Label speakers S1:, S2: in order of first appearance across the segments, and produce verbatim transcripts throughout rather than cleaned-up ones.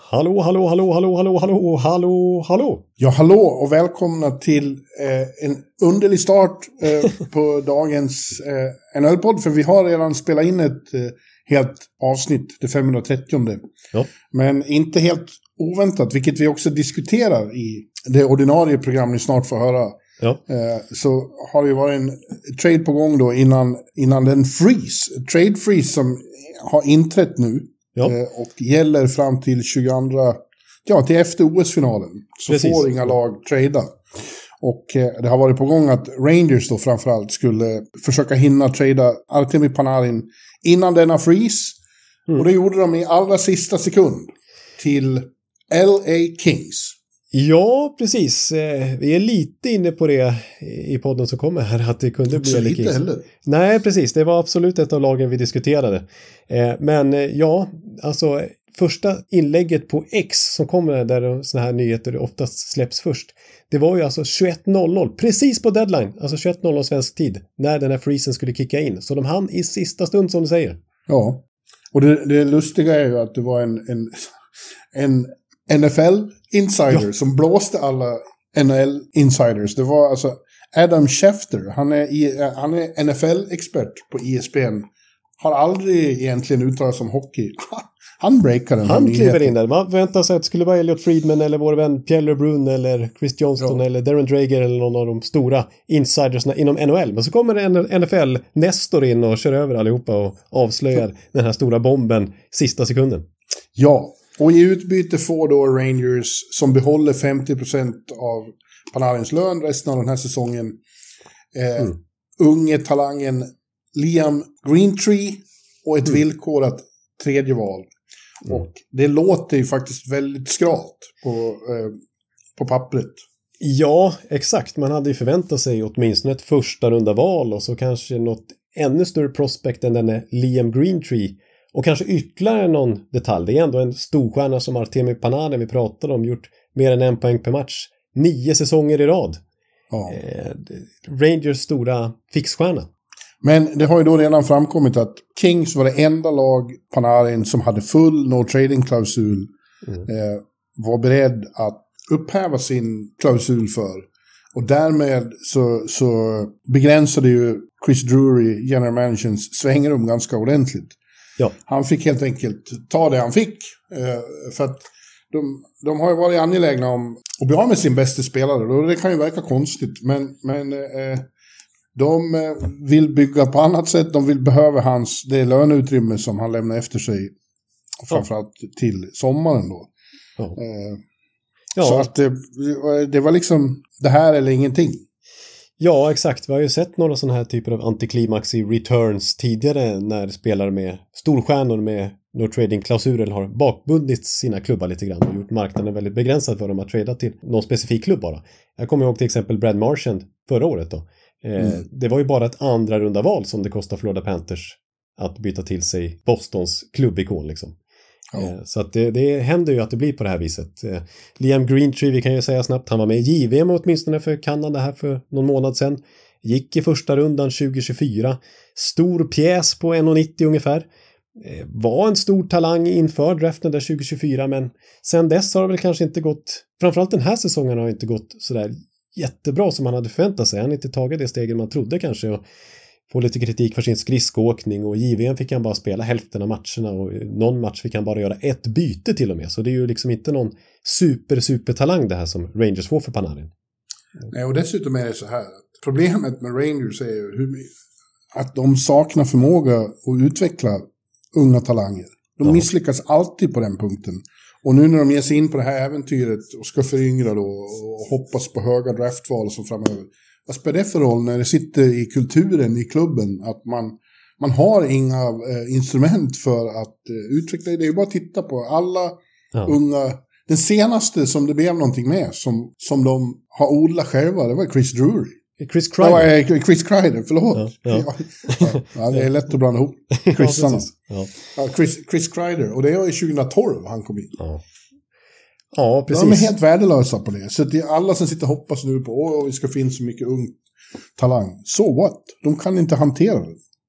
S1: Hallå, hallå, hallå, hallå, hallå, hallå, hallå, hallå.
S2: Ja, hallå och välkomna till eh, en underlig start eh, på dagens eh, N H L-podd. För vi har redan spelat in ett eh, helt avsnitt, det femhundratrettio.
S1: Ja.
S2: Men inte helt oväntat, vilket vi också diskuterar i det ordinarie program ni snart får höra.
S1: Ja.
S2: Eh, så har det ju varit en trade på gång då innan, innan den freeze, trade freeze som har inträtt nu. Ja. Och gäller fram till tjugoandra, ja till efter O S-finalen. Så Precis. Får inga lag trada. Och eh, det har varit på gång att Rangers då framförallt skulle försöka hinna trada Artemi Panarin innan denna freeze. Mm. Och det gjorde de i allra sista sekund till L A Kings.
S1: Ja, precis. Vi är lite inne på det i podden som kommer här, att det kunde bli L A Kings.
S2: Heller.
S1: Nej, precis. Det var absolut ett av lagen vi diskuterade. Men ja, alltså första inlägget på X som kommer där såna här nyheter oftast släpps först. Det var ju alltså tjugoett noll noll, precis på deadline, alltså tjugoett noll noll svensk tid, när den här freezen skulle kicka in. Så de hann i sista stund som du säger.
S2: Ja, och det, det lustiga är ju att det var en, en, en N F L-insider ja. som blåste alla N H L-insiders. Det var alltså Adam Schefter. Han är, i, han är N F L-expert på E S P N. Har aldrig egentligen uttalat som hockey. Han breakade den.
S1: Han kliver in där. Man väntar sig att det skulle vara Elliot Friedman eller vår vän Pierre LeBrun eller Chris Johnston ja. eller Darren Dreger eller någon av de stora insidersna inom N H L. Men så kommer en N F L-nestor in och kör över allihopa och avslöjar ja. den här stora bomben sista sekunden.
S2: Ja. Och i utbyte får då Rangers, som behåller femtio procent av Panarins lön resten av den här säsongen, eh, mm. unge talangen Liam Greentree och ett mm. villkorat tredje val. Mm. Och det låter ju faktiskt väldigt skralt på, eh, på pappret.
S1: Ja, exakt. Man hade ju förväntat sig åtminstone ett första runda val och så kanske något ännu större prospect än den Liam Greentree. Och kanske ytterligare någon detalj. Det är ändå en storstjärna som Artemi Panarin vi pratade om. Gjort mer än en poäng per match. Nio säsonger i rad.
S2: Ja.
S1: Eh, Rangers stora fixstjärna.
S2: Men det har ju då redan framkommit att Kings var det enda lag Panarin som hade full no-trading-klausul. Mm. Eh, var beredd att upphäva sin klausul för. Och därmed så, så begränsade ju Chris Drury, general managerns svängrum ganska ordentligt.
S1: Ja.
S2: Han fick helt enkelt ta det han fick. Eh, för att de, de har ju varit angelägna om att bli av med sin bästa spelare. Och det kan ju verka konstigt. Men, men eh, de vill bygga på annat sätt. De vill behöva hans, det löneutrymme som han lämnar efter sig. Framförallt ja. till sommaren då.
S1: Ja.
S2: Eh,
S1: ja.
S2: Så att det, det var liksom det här eller ingenting.
S1: Ja, exakt. Vi har ju sett några sådana här typer av antiklimax i returns tidigare när spelare med storstjärnor med no-trading-klausuler har bakbundit sina klubbar lite grann och gjort marknaden väldigt begränsad för dem att trada till någon specifik klubb bara. Jag kommer ihåg till exempel Brad Marchand förra året då. Eh, mm. Det var ju bara ett andra runda val som det kostar Florida Panthers att byta till sig Bostons klubbikon liksom. Ja. Så att det, det händer ju att det blir på det här viset. Liam Greentree, vi kan ju säga snabbt, han var med i J V M åtminstone för Kanada här för någon månad sedan. Gick i första rundan tjugo tjugofyra. Stor pjäs på en komma nittio ungefär. Var en stor talang inför draften där tjugo tjugofyra, men sen dess har det väl kanske inte gått, framförallt den här säsongen har inte gått sådär jättebra som man hade förväntat sig. Han har inte tagit det stegen man trodde kanske och får lite kritik för sin skridskoåkning och i J V M fick han bara spela hälften av matcherna och någon match fick han bara göra ett byte till och med. Så det är ju liksom inte någon super super talang det här som Rangers får för Panarin.
S2: Nej, och dessutom är det så här. Problemet med Rangers är ju hur, att de saknar förmåga att utveckla unga talanger. De ja. misslyckas alltid på den punkten. Och nu när de ger sig in på det här äventyret och ska föryngra då och hoppas på höga draftval som framöver. Vad spelar det för roll när det sitter i kulturen i klubben att man, man har inga eh, instrument för att eh, utveckla det? Det är ju bara att titta på alla ja. unga. Den senaste som det blev någonting med som, som de har odlat själva, det var Chris Drury.
S1: Chris Kreider.
S2: Ja, Chris Kreider, förlåt. Ja, ja. Ja, ja, det är lätt att blanda ihop Chrisarna. Ja, ja, Chris, Chris Kreider, och det var ju tjugohundratolv han kom in.
S1: Ja. Ja, precis.
S2: De är helt värdelösa på det. Så det är alla som sitter och hoppas nu på att vi ska finna så mycket ung talang. Så what? De kan inte hantera det.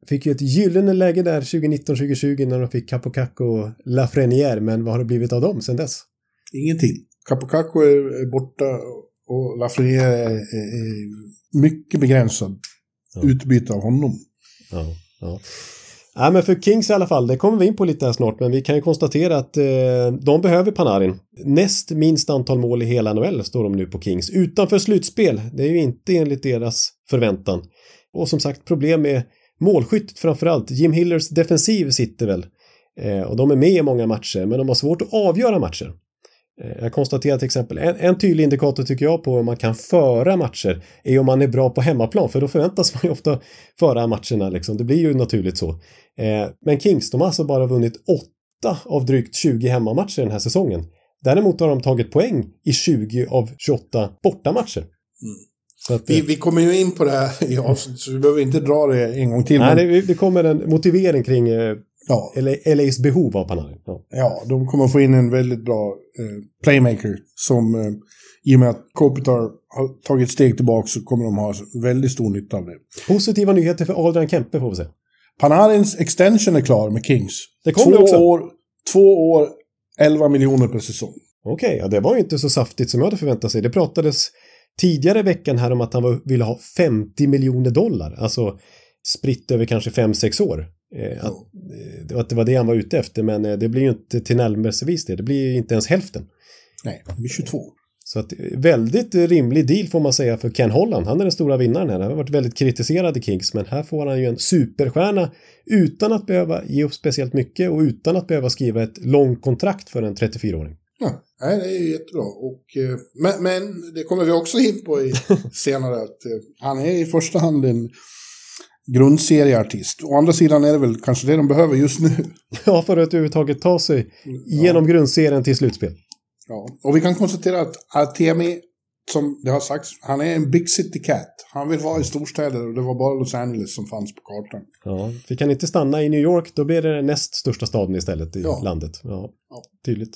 S1: fick ju ett gyllene läge där tjugonitton tjugohundratjugo när de fick Capo Caco och Lafrenière, men vad har det blivit av dem sedan dess?
S2: Ingenting. Capo Caco är borta och Lafrenière är, är, är mycket begränsad ja. utbyte av honom.
S1: Ja, ja. Ja, men för Kings i alla fall, det kommer vi in på lite här snart, men vi kan ju konstatera att eh, de behöver Panarin. Näst minst antal mål i hela N H L står de nu på Kings. Utanför slutspel, det är ju inte enligt deras förväntan. Och som sagt, problem med målskyttet framförallt. Jim Hillers defensiv sitter väl. Eh, och de är med i många matcher, men de har svårt att avgöra matcher. Eh, jag konstaterar till exempel, en, en tydlig indikator tycker jag på om man kan föra matcher är om man är bra på hemmaplan, för då förväntas man ju ofta föra matcherna liksom. Det blir ju naturligt så. Eh, men Kings, de har alltså bara vunnit åtta av drygt tjugo hemmamatcher den här säsongen. Däremot har de tagit poäng i tjugo av tjugoåtta bortamatcher. Mm.
S2: Så att, vi, vi kommer ju in på det här i avsnitt, så vi behöver inte dra det en gång till.
S1: Nej,
S2: men...
S1: det, det kommer en motivering kring eh,
S2: ja.
S1: L A's behov av Panarin. Ja.
S2: ja, de kommer att få in en väldigt bra eh, playmaker som eh, i och med att Kopitar har tagit steg tillbaka så kommer de ha väldigt stor nytta av det.
S1: Positiva nyheter för Adrian Kempe får vi se.
S2: Panarins extension är klar med Kings.
S1: Det kommer
S2: två
S1: också.
S2: År, två år, elva miljoner per säsong.
S1: Okej, okay, ja, det var ju inte så saftigt som jag hade förväntat sig. Det pratades tidigare i veckan här om att han var, ville ha femtio miljoner dollar. Alltså spritt över kanske fem sex år. Eh, att, eh, att det var det han var ute efter, men eh, det blir ju inte till närmelsevis det. Det blir ju inte ens hälften.
S2: Nej, det blir tjugotvå.
S1: Så att, väldigt rimlig deal får man säga för Ken Holland. Han är den stora vinnaren här. Han har varit väldigt kritiserad i Kings, men här får han ju en superstjärna utan att behöva ge upp speciellt mycket och utan att behöva skriva ett långt kontrakt för en trettiofyraåring.
S2: Ja, det är ju jättebra. Och, men, men det kommer vi också in på i, senare att han är i första hand en grundserieartist. Å andra sidan är det väl kanske det de behöver just nu.
S1: Ja, för att överhuvudtaget ta sig genom ja. grundserien till slutspel.
S2: Ja, och vi kan konstatera att Artemi, som det har sagts, han är en big city cat. Han vill vara i storstäder och det var bara Los Angeles som fanns på kartan.
S1: Ja, vi kan inte stanna i New York, då blir det den näst största staden istället i ja. landet. Ja, ja, tydligt.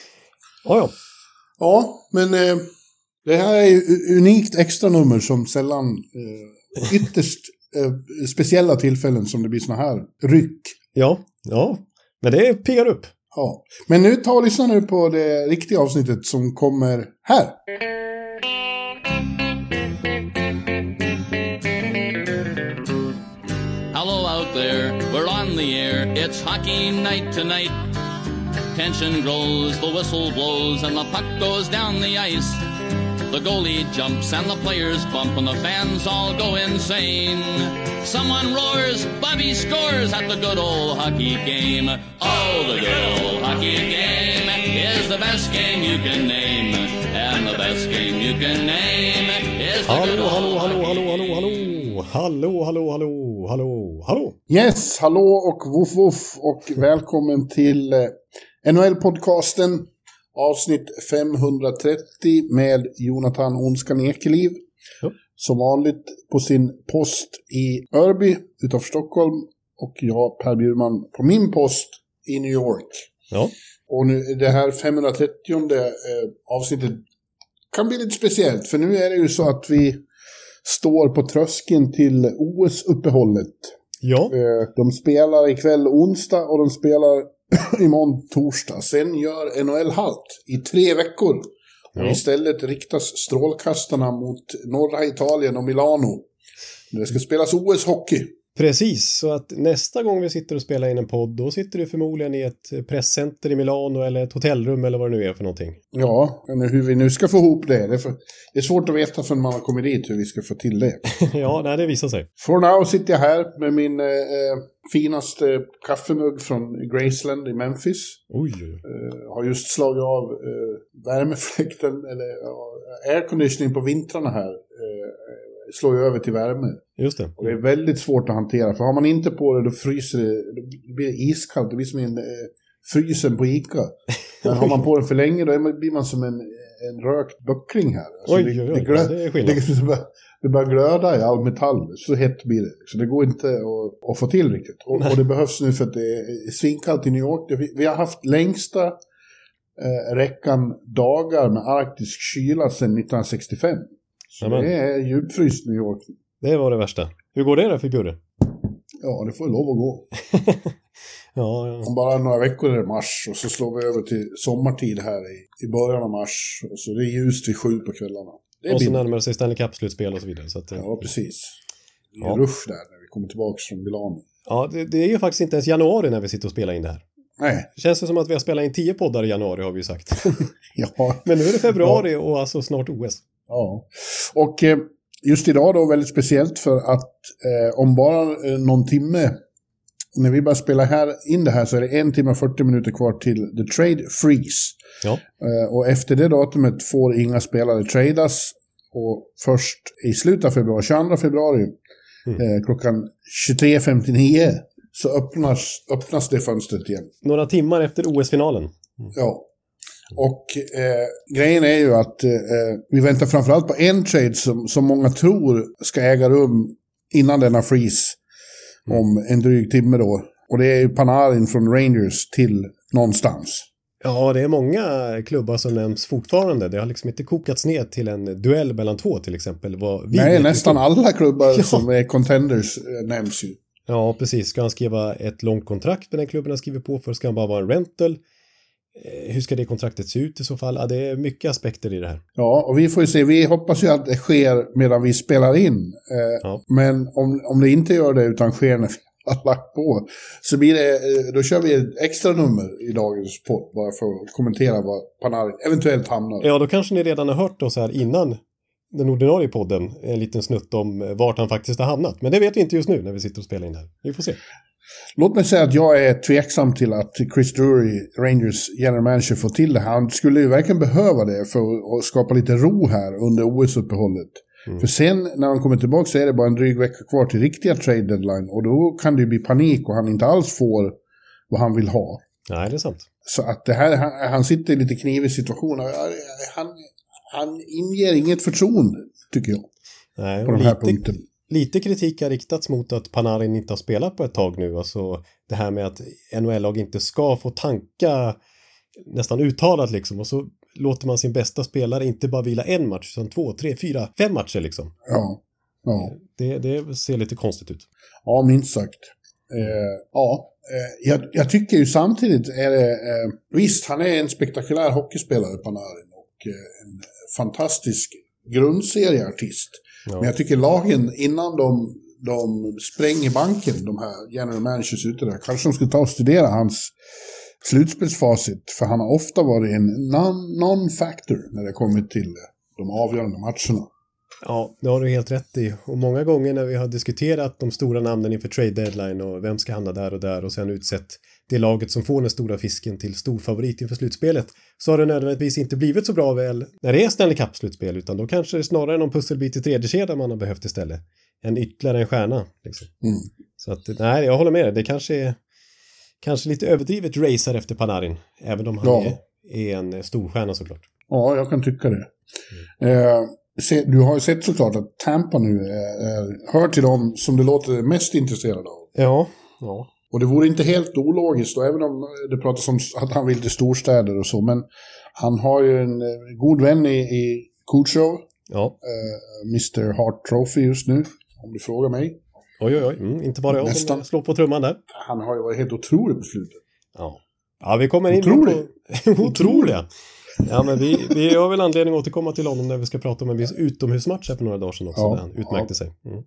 S1: Ja, ja.
S2: Ja, men eh, det här är ju unikt extra nummer som sällan eh, ytterst eh, speciella tillfällen som det blir såna här ryck.
S1: Ja, ja, men det piggar upp.
S2: Ja, men nu tar och lyssna nu på det riktiga avsnittet som kommer här.
S3: Hello out there, we're on the air, it's hockey night tonight. Tension grows, the whistle blows, and the puck goes down the ice. The goalie jumps and the players bump and the fans all go insane. Someone roars, Bobby scores at the good old hockey game. Oh, the good old hockey game is the best game you can name. And the best game you can name is the
S1: hallå,
S3: good old
S1: hallå, hallå,
S3: hockey
S1: hallå, hallå, hallå, hallå, hallå, hallå, hallå, hallå.
S2: Yes, hallå och woof woof och välkommen till eh, N H L-podcasten. Avsnitt femhundratrettio med Jonathan Onskan Ekeliv. Ja. Som vanligt på sin post i Örby utanför Stockholm. Och jag, Per Bjurman, på min post i New York.
S1: Ja.
S2: Och nu, det här femhundratrettio eh, avsnittet kan bli lite speciellt. För nu är det ju så att vi står på tröskeln till O S-uppehållet.
S1: Ja.
S2: Eh, de spelar ikväll onsdag och de spelar imorgon torsdag. Sen gör N H L halt i tre veckor. Ja. Och istället riktas strålkastarna mot norra Italien och Milano. Det ska spelas O S-hockey.
S1: Precis, så att nästa gång vi sitter och spelar in en podd, då sitter du förmodligen i ett presscenter i Milano eller ett hotellrum eller vad det nu är för någonting.
S2: Ja, men hur vi nu ska få ihop det. Det är, för, det är svårt att veta förrän man har kommit dit hur vi ska få till det.
S1: Ja, nej, det visar sig.
S2: For now sitter jag här med min eh, finaste kaffemugg från Graceland i Memphis.
S1: Oj.
S2: Eh, har just slagit av eh, värmefläkten eller uh, airconditioning på vintrarna här. Eh, slår ju över till värme.
S1: Just det.
S2: Och det är väldigt svårt att hantera. För har man inte på det, då fryser det. Det blir iskallt. Det blir som en eh, frysen på Ica. Men har man på den för länge, då blir man som en, en rökt böckling här. Alltså
S1: oj,
S2: det,
S1: oj, oj.
S2: Det, glö-
S1: det är skillnad.
S2: Det, det, börjar, det börjar glöda i all metall. Så hett blir det. Så det går inte att, att få till riktigt. Och, och det behövs nu för att det är svinkallt i New York. Vi, vi har haft längsta eh, räckan dagar med arktisk kyla sedan nittonhundrasextiofem. Så amen. Det är djupfryst New York.
S1: Det var det värsta. Hur går det då för Bjurre?
S2: Ja, det får ju lov att gå.
S1: ja, ja.
S2: Om bara några veckor är det mars och så slår vi över till sommartid här i, i början av mars. Och så det är ljust vid sju på kvällarna. Det är
S1: och så
S2: billigt.
S1: närmar sig Stanley Cup-slutspel och så vidare. Så att,
S2: ja, precis. Det är
S1: ja.
S2: rush där när vi kommer tillbaka från Milano.
S1: Ja, det, det är ju faktiskt inte ens januari när vi sitter och spelar in det här.
S2: Nej.
S1: Det känns det som att vi har spelat in tio poddar i januari har vi ju sagt.
S2: ja.
S1: Men nu är det februari ja. Och alltså snart O S.
S2: Ja, och eh, just idag då väldigt speciellt för att eh, om bara eh, någon timme, när vi börjar spela här, in det här så är det en timme och fyrtio minuter kvar till The Trade Freeze.
S1: Ja.
S2: Eh, och efter det datumet får inga spelare tradas och först i slutet av februari, tjugoandra februari mm. eh, klockan tjugotre femtionio så öppnas, öppnas det fönstret igen.
S1: Några timmar efter O S-finalen. Mm.
S2: Ja. Och eh, grejen är ju att eh, vi väntar framförallt på en trade som, som många tror ska äga rum innan denna freeze mm. om en dryg timme då. Och det är ju Panarin från Rangers till någonstans.
S1: Ja, det är många klubbar som nämns fortfarande. Det har liksom inte kokats ner till en duell mellan två till exempel. Vad vi
S2: Nej, nästan alla klubbar ja. Som är contenders eh, nämns ju.
S1: Ja, precis. Ska han skriva ett långt kontrakt med den klubben han skriver på för? Ska han bara vara en rental? Hur ska det kontraktet se ut i så fall? Ja, det är mycket aspekter i det här.
S2: Ja, och vi får ju se. Vi hoppas ju att det sker medan vi spelar in. Eh, ja. Men om, om det inte gör det utan sker när vi har lagt på så blir det, då kör vi ett extra nummer i dagens podd bara för att kommentera vad Panarin eventuellt hamnar.
S1: Ja, då kanske ni redan har hört oss här innan den ordinarie podden en liten snutt om vart han faktiskt har hamnat. Men det vet vi inte just nu när vi sitter och spelar in här. Vi får se.
S2: Låt mig säga att jag är tveksam till att Chris Drury, Rangers general manager, får till det här. Han skulle ju verkligen behöva det för att skapa lite ro här under O S-uppehållet. Mm. För sen när han kommer tillbaka så är det bara en dryg vecka kvar till riktiga trade deadline. Och då kan det ju bli panik och han inte alls får vad han vill ha.
S1: Nej, det är sant.
S2: Så att det här, han, han sitter i lite knivig situation. Han, han inger inget förtroende, tycker jag.
S1: Nej,
S2: på den här punkten.
S1: Lite kritik har riktats mot att Panarin inte har spelat på ett tag nu. Alltså det här med att N H L-lag inte ska få tanka nästan uttalat liksom. Och så låter man sin bästa spelare inte bara vila en match utan två, tre, fyra, fem matcher liksom.
S2: Ja. ja.
S1: Det, det ser lite konstigt ut.
S2: Ja, minst sagt. Eh, ja, eh, jag, jag tycker ju samtidigt är det, eh, visst han är en spektakulär hockeyspelare Panarin och eh, en fantastisk grundserieartist. Ja. Men jag tycker lagen innan de, de spränger banken, de här general managers ute där, kanske de skulle ta och studera hans slutspelsfacit, för han har ofta varit en non, non-factor när det kommit till de avgörande matcherna.
S1: Ja, det har du helt rätt i. Och många gånger när vi har diskuterat de stora namnen inför trade deadline och vem ska hamna där och där och sen utsett det laget som får den stora fisken till stor favorit inför slutspelet, så har det nödvändigtvis inte blivit så bra väl när det är Stanley Cup-slutspel, utan då kanske det är snarare någon pusselbit i tredje kedjan man har behövt istället. En ytterligare en stjärna. Liksom. Mm. Så att, nej, jag håller med dig. Det kanske är kanske lite överdrivet racer efter Panarin, även om han ja. är, är en stor stjärna såklart.
S2: Ja, jag kan tycka det. Mm. Eh, se, du har ju sett såklart att Tampa nu är, är, hör till dem som du låter mest intresserad av.
S1: Ja, ja.
S2: Och det vore inte helt ologiskt då, även om det pratas om att han vill till storstäder och så. Men han har ju en god vän i, i Kutjerov.
S1: Ja.
S2: Uh, mister Hart Trophy just nu, om du frågar mig.
S1: Oj, oj, oj. Mm, inte bara jag Nästan. Som slår på trumman där.
S2: Han har ju varit helt otrolig på slutet.
S1: Ja, ja vi kommer in
S2: otrolig.
S1: på... Otroliga. Ja, men vi, vi har väl anledning att återkomma till honom när vi ska prata om en viss utomhusmatch här för några dagar sedan också. Ja. Där han utmärkte ja. sig. Mm.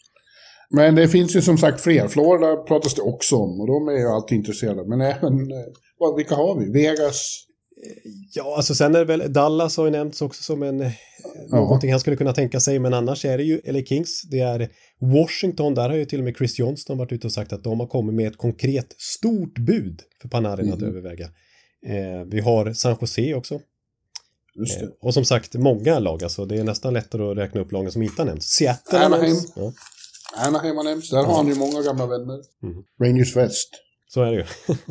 S2: Men det finns ju som sagt fler. Florida pratas det också om och de är ju alltid intresserade. Men även, vad, vilka har vi? Vegas?
S1: Ja, alltså sen är det väl Dallas har ju nämnts också som en ja. någonting han skulle kunna tänka sig. Men annars är det ju L A Kings. Det är Washington. Där har ju till och med Chris Johnston varit ute och sagt att de har kommit med ett konkret stort bud för Panarin mm. att överväga. Eh, vi har San Jose också.
S2: Just det.
S1: Eh, och som sagt, många lag. Alltså, det är nästan lättare att räkna upp lagen som inte har nämnts. Seattle
S2: Anaheim.
S1: Ja.
S2: Anaheim har nämnts. Där ja. har han ju många gamla vänner. Mm. Rangers West.
S1: Så är det ju.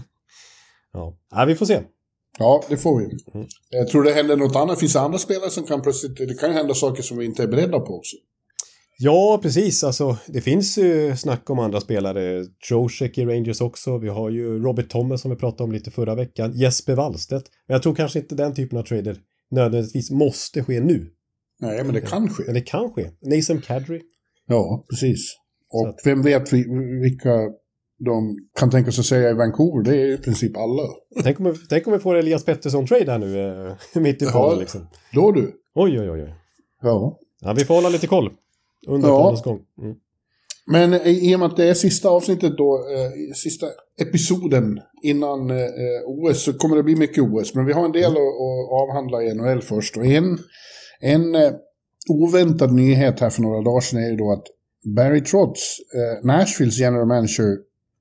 S1: ja. ja, vi får se.
S2: Ja, det får vi. Mm. Jag tror det händer något annat. Finns det andra spelare som kan plötsligt... Det kan hända saker som vi inte är beredda på också.
S1: Ja, precis. Alltså, det finns ju snack om andra spelare. Trocheck i Rangers också. Vi har ju Robert Thomas som vi pratade om lite förra veckan. Jesper Wallstedt. Men jag tror kanske inte den typen av trader nödvändigtvis måste ske nu.
S2: Nej, men det kan ske.
S1: Men det kan ske. Nathan Kadri.
S2: Ja, precis. Och att, vem vet vilka de kan tänka sig säga i Vancouver, det är i princip alla.
S1: Tänk om, tänk om vi får Elias Pettersson-trade här nu, eh, mitt i podden liksom.
S2: Då du.
S1: Oj, oj, oj.
S2: Ja.
S1: Ja, vi får hålla lite koll under
S2: ja.
S1: poddens gång. Mm.
S2: Men i och med att det är sista avsnittet då, eh, sista episoden innan eh, O S, så kommer det bli mycket O S. Men vi har en del mm. att, att avhandla i N H L först. Och en, en eh, oväntad nyhet här för några dagar sedan är ju då att Barry Trotz, eh, Nashvilles general manager,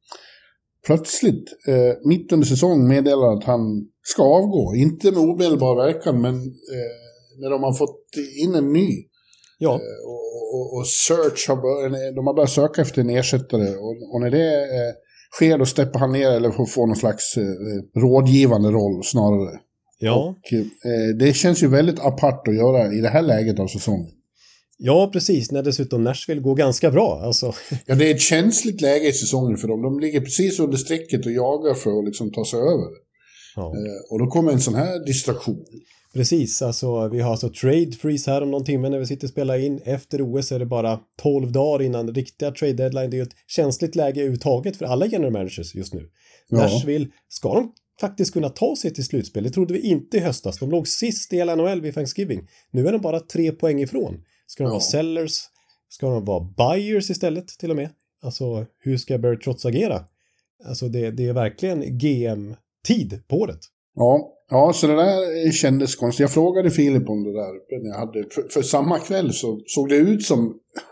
S2: plötsligt eh, mitt under säsong meddelar att han ska avgå. Inte med omedelbar verkan, men eh, när de har fått in en ny.
S1: Ja.
S2: Eh, och, och, och search har bör, de har börjat söka efter en ersättare. Och, och när det eh, sker då steppar han ner eller får få någon slags eh, rådgivande roll snarare.
S1: Ja.
S2: Och eh, det känns ju väldigt apart att göra i det här läget av säsongen.
S1: Ja, precis. När dessutom Nashville går ganska bra. Alltså.
S2: Ja, det är ett känsligt läge i säsongen för dem. De ligger precis under strecket och jagar för att liksom ta sig över.
S1: Ja.
S2: Eh, och då kommer en sån här distraktion.
S1: Precis, alltså vi har alltså trade freeze här om någon timme när vi sitter och spelar in. Efter O S är det bara tolv dagar innan riktiga trade deadline. Det är ju ett känsligt läge överhuvudtaget för alla general managers just nu. Ja. Nashville, ska de faktiskt kunna ta sig till slutspel? Det trodde vi inte i höstas. De låg sist i hela N H L vid Thanksgiving. Nu är de bara tre poäng ifrån. Ska de ja. vara sellers? Ska de vara buyers istället till och med? Alltså, hur ska Barry Trotz agera? Alltså, det, det är verkligen G M-tid på året.
S2: Ja, ja, så det där kändes konstigt. Jag frågade Filip om det där. När jag hade, för, för samma kväll så såg det ut som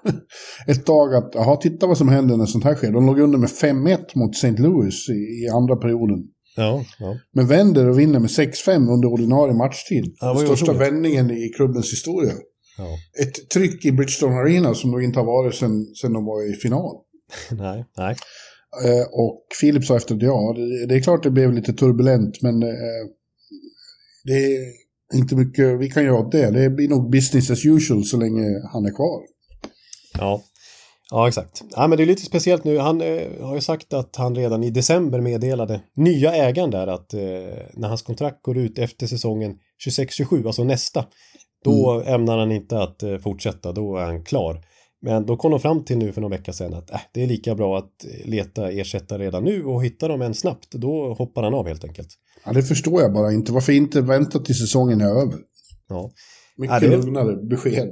S2: ett tag att, jaha, titta vad som händer när sånt här sker. De låg under med fem ett mot Saint Louis i, i andra perioden.
S1: Ja, ja.
S2: Men vänder och vinner med sex fem under ordinarie matchtid.
S1: Ja,
S2: den största vändningen i klubbens historia.
S1: Ja.
S2: Ett tryck i Bridgestone Arena som nog inte har varit sedan, sedan de var i final.
S1: nej, nej.
S2: Eh, och Filip sa efter det, ja, det, det är klart det blev lite turbulent, men eh, det är inte mycket vi kan göra åt det. Det blir nog business as usual så länge han är kvar.
S1: Ja, ja exakt. Ja, men det är lite speciellt nu. Han eh, har ju sagt att han redan i december meddelade nya ägaren där att eh, när hans kontrakt går ut efter säsongen tjugosex tjugosju, alltså nästa, då mm. ämnar han inte att eh, fortsätta, då är han klar. Men då kom de fram till nu för några veckor sedan att äh, det är lika bra att leta ersättare redan nu och hitta dem en snabbt. Då hoppar han av helt enkelt.
S2: Ja, det förstår jag bara inte. Varför inte vänta till säsongen är över?
S1: Ja.
S2: Mycket ja, lugnare besked.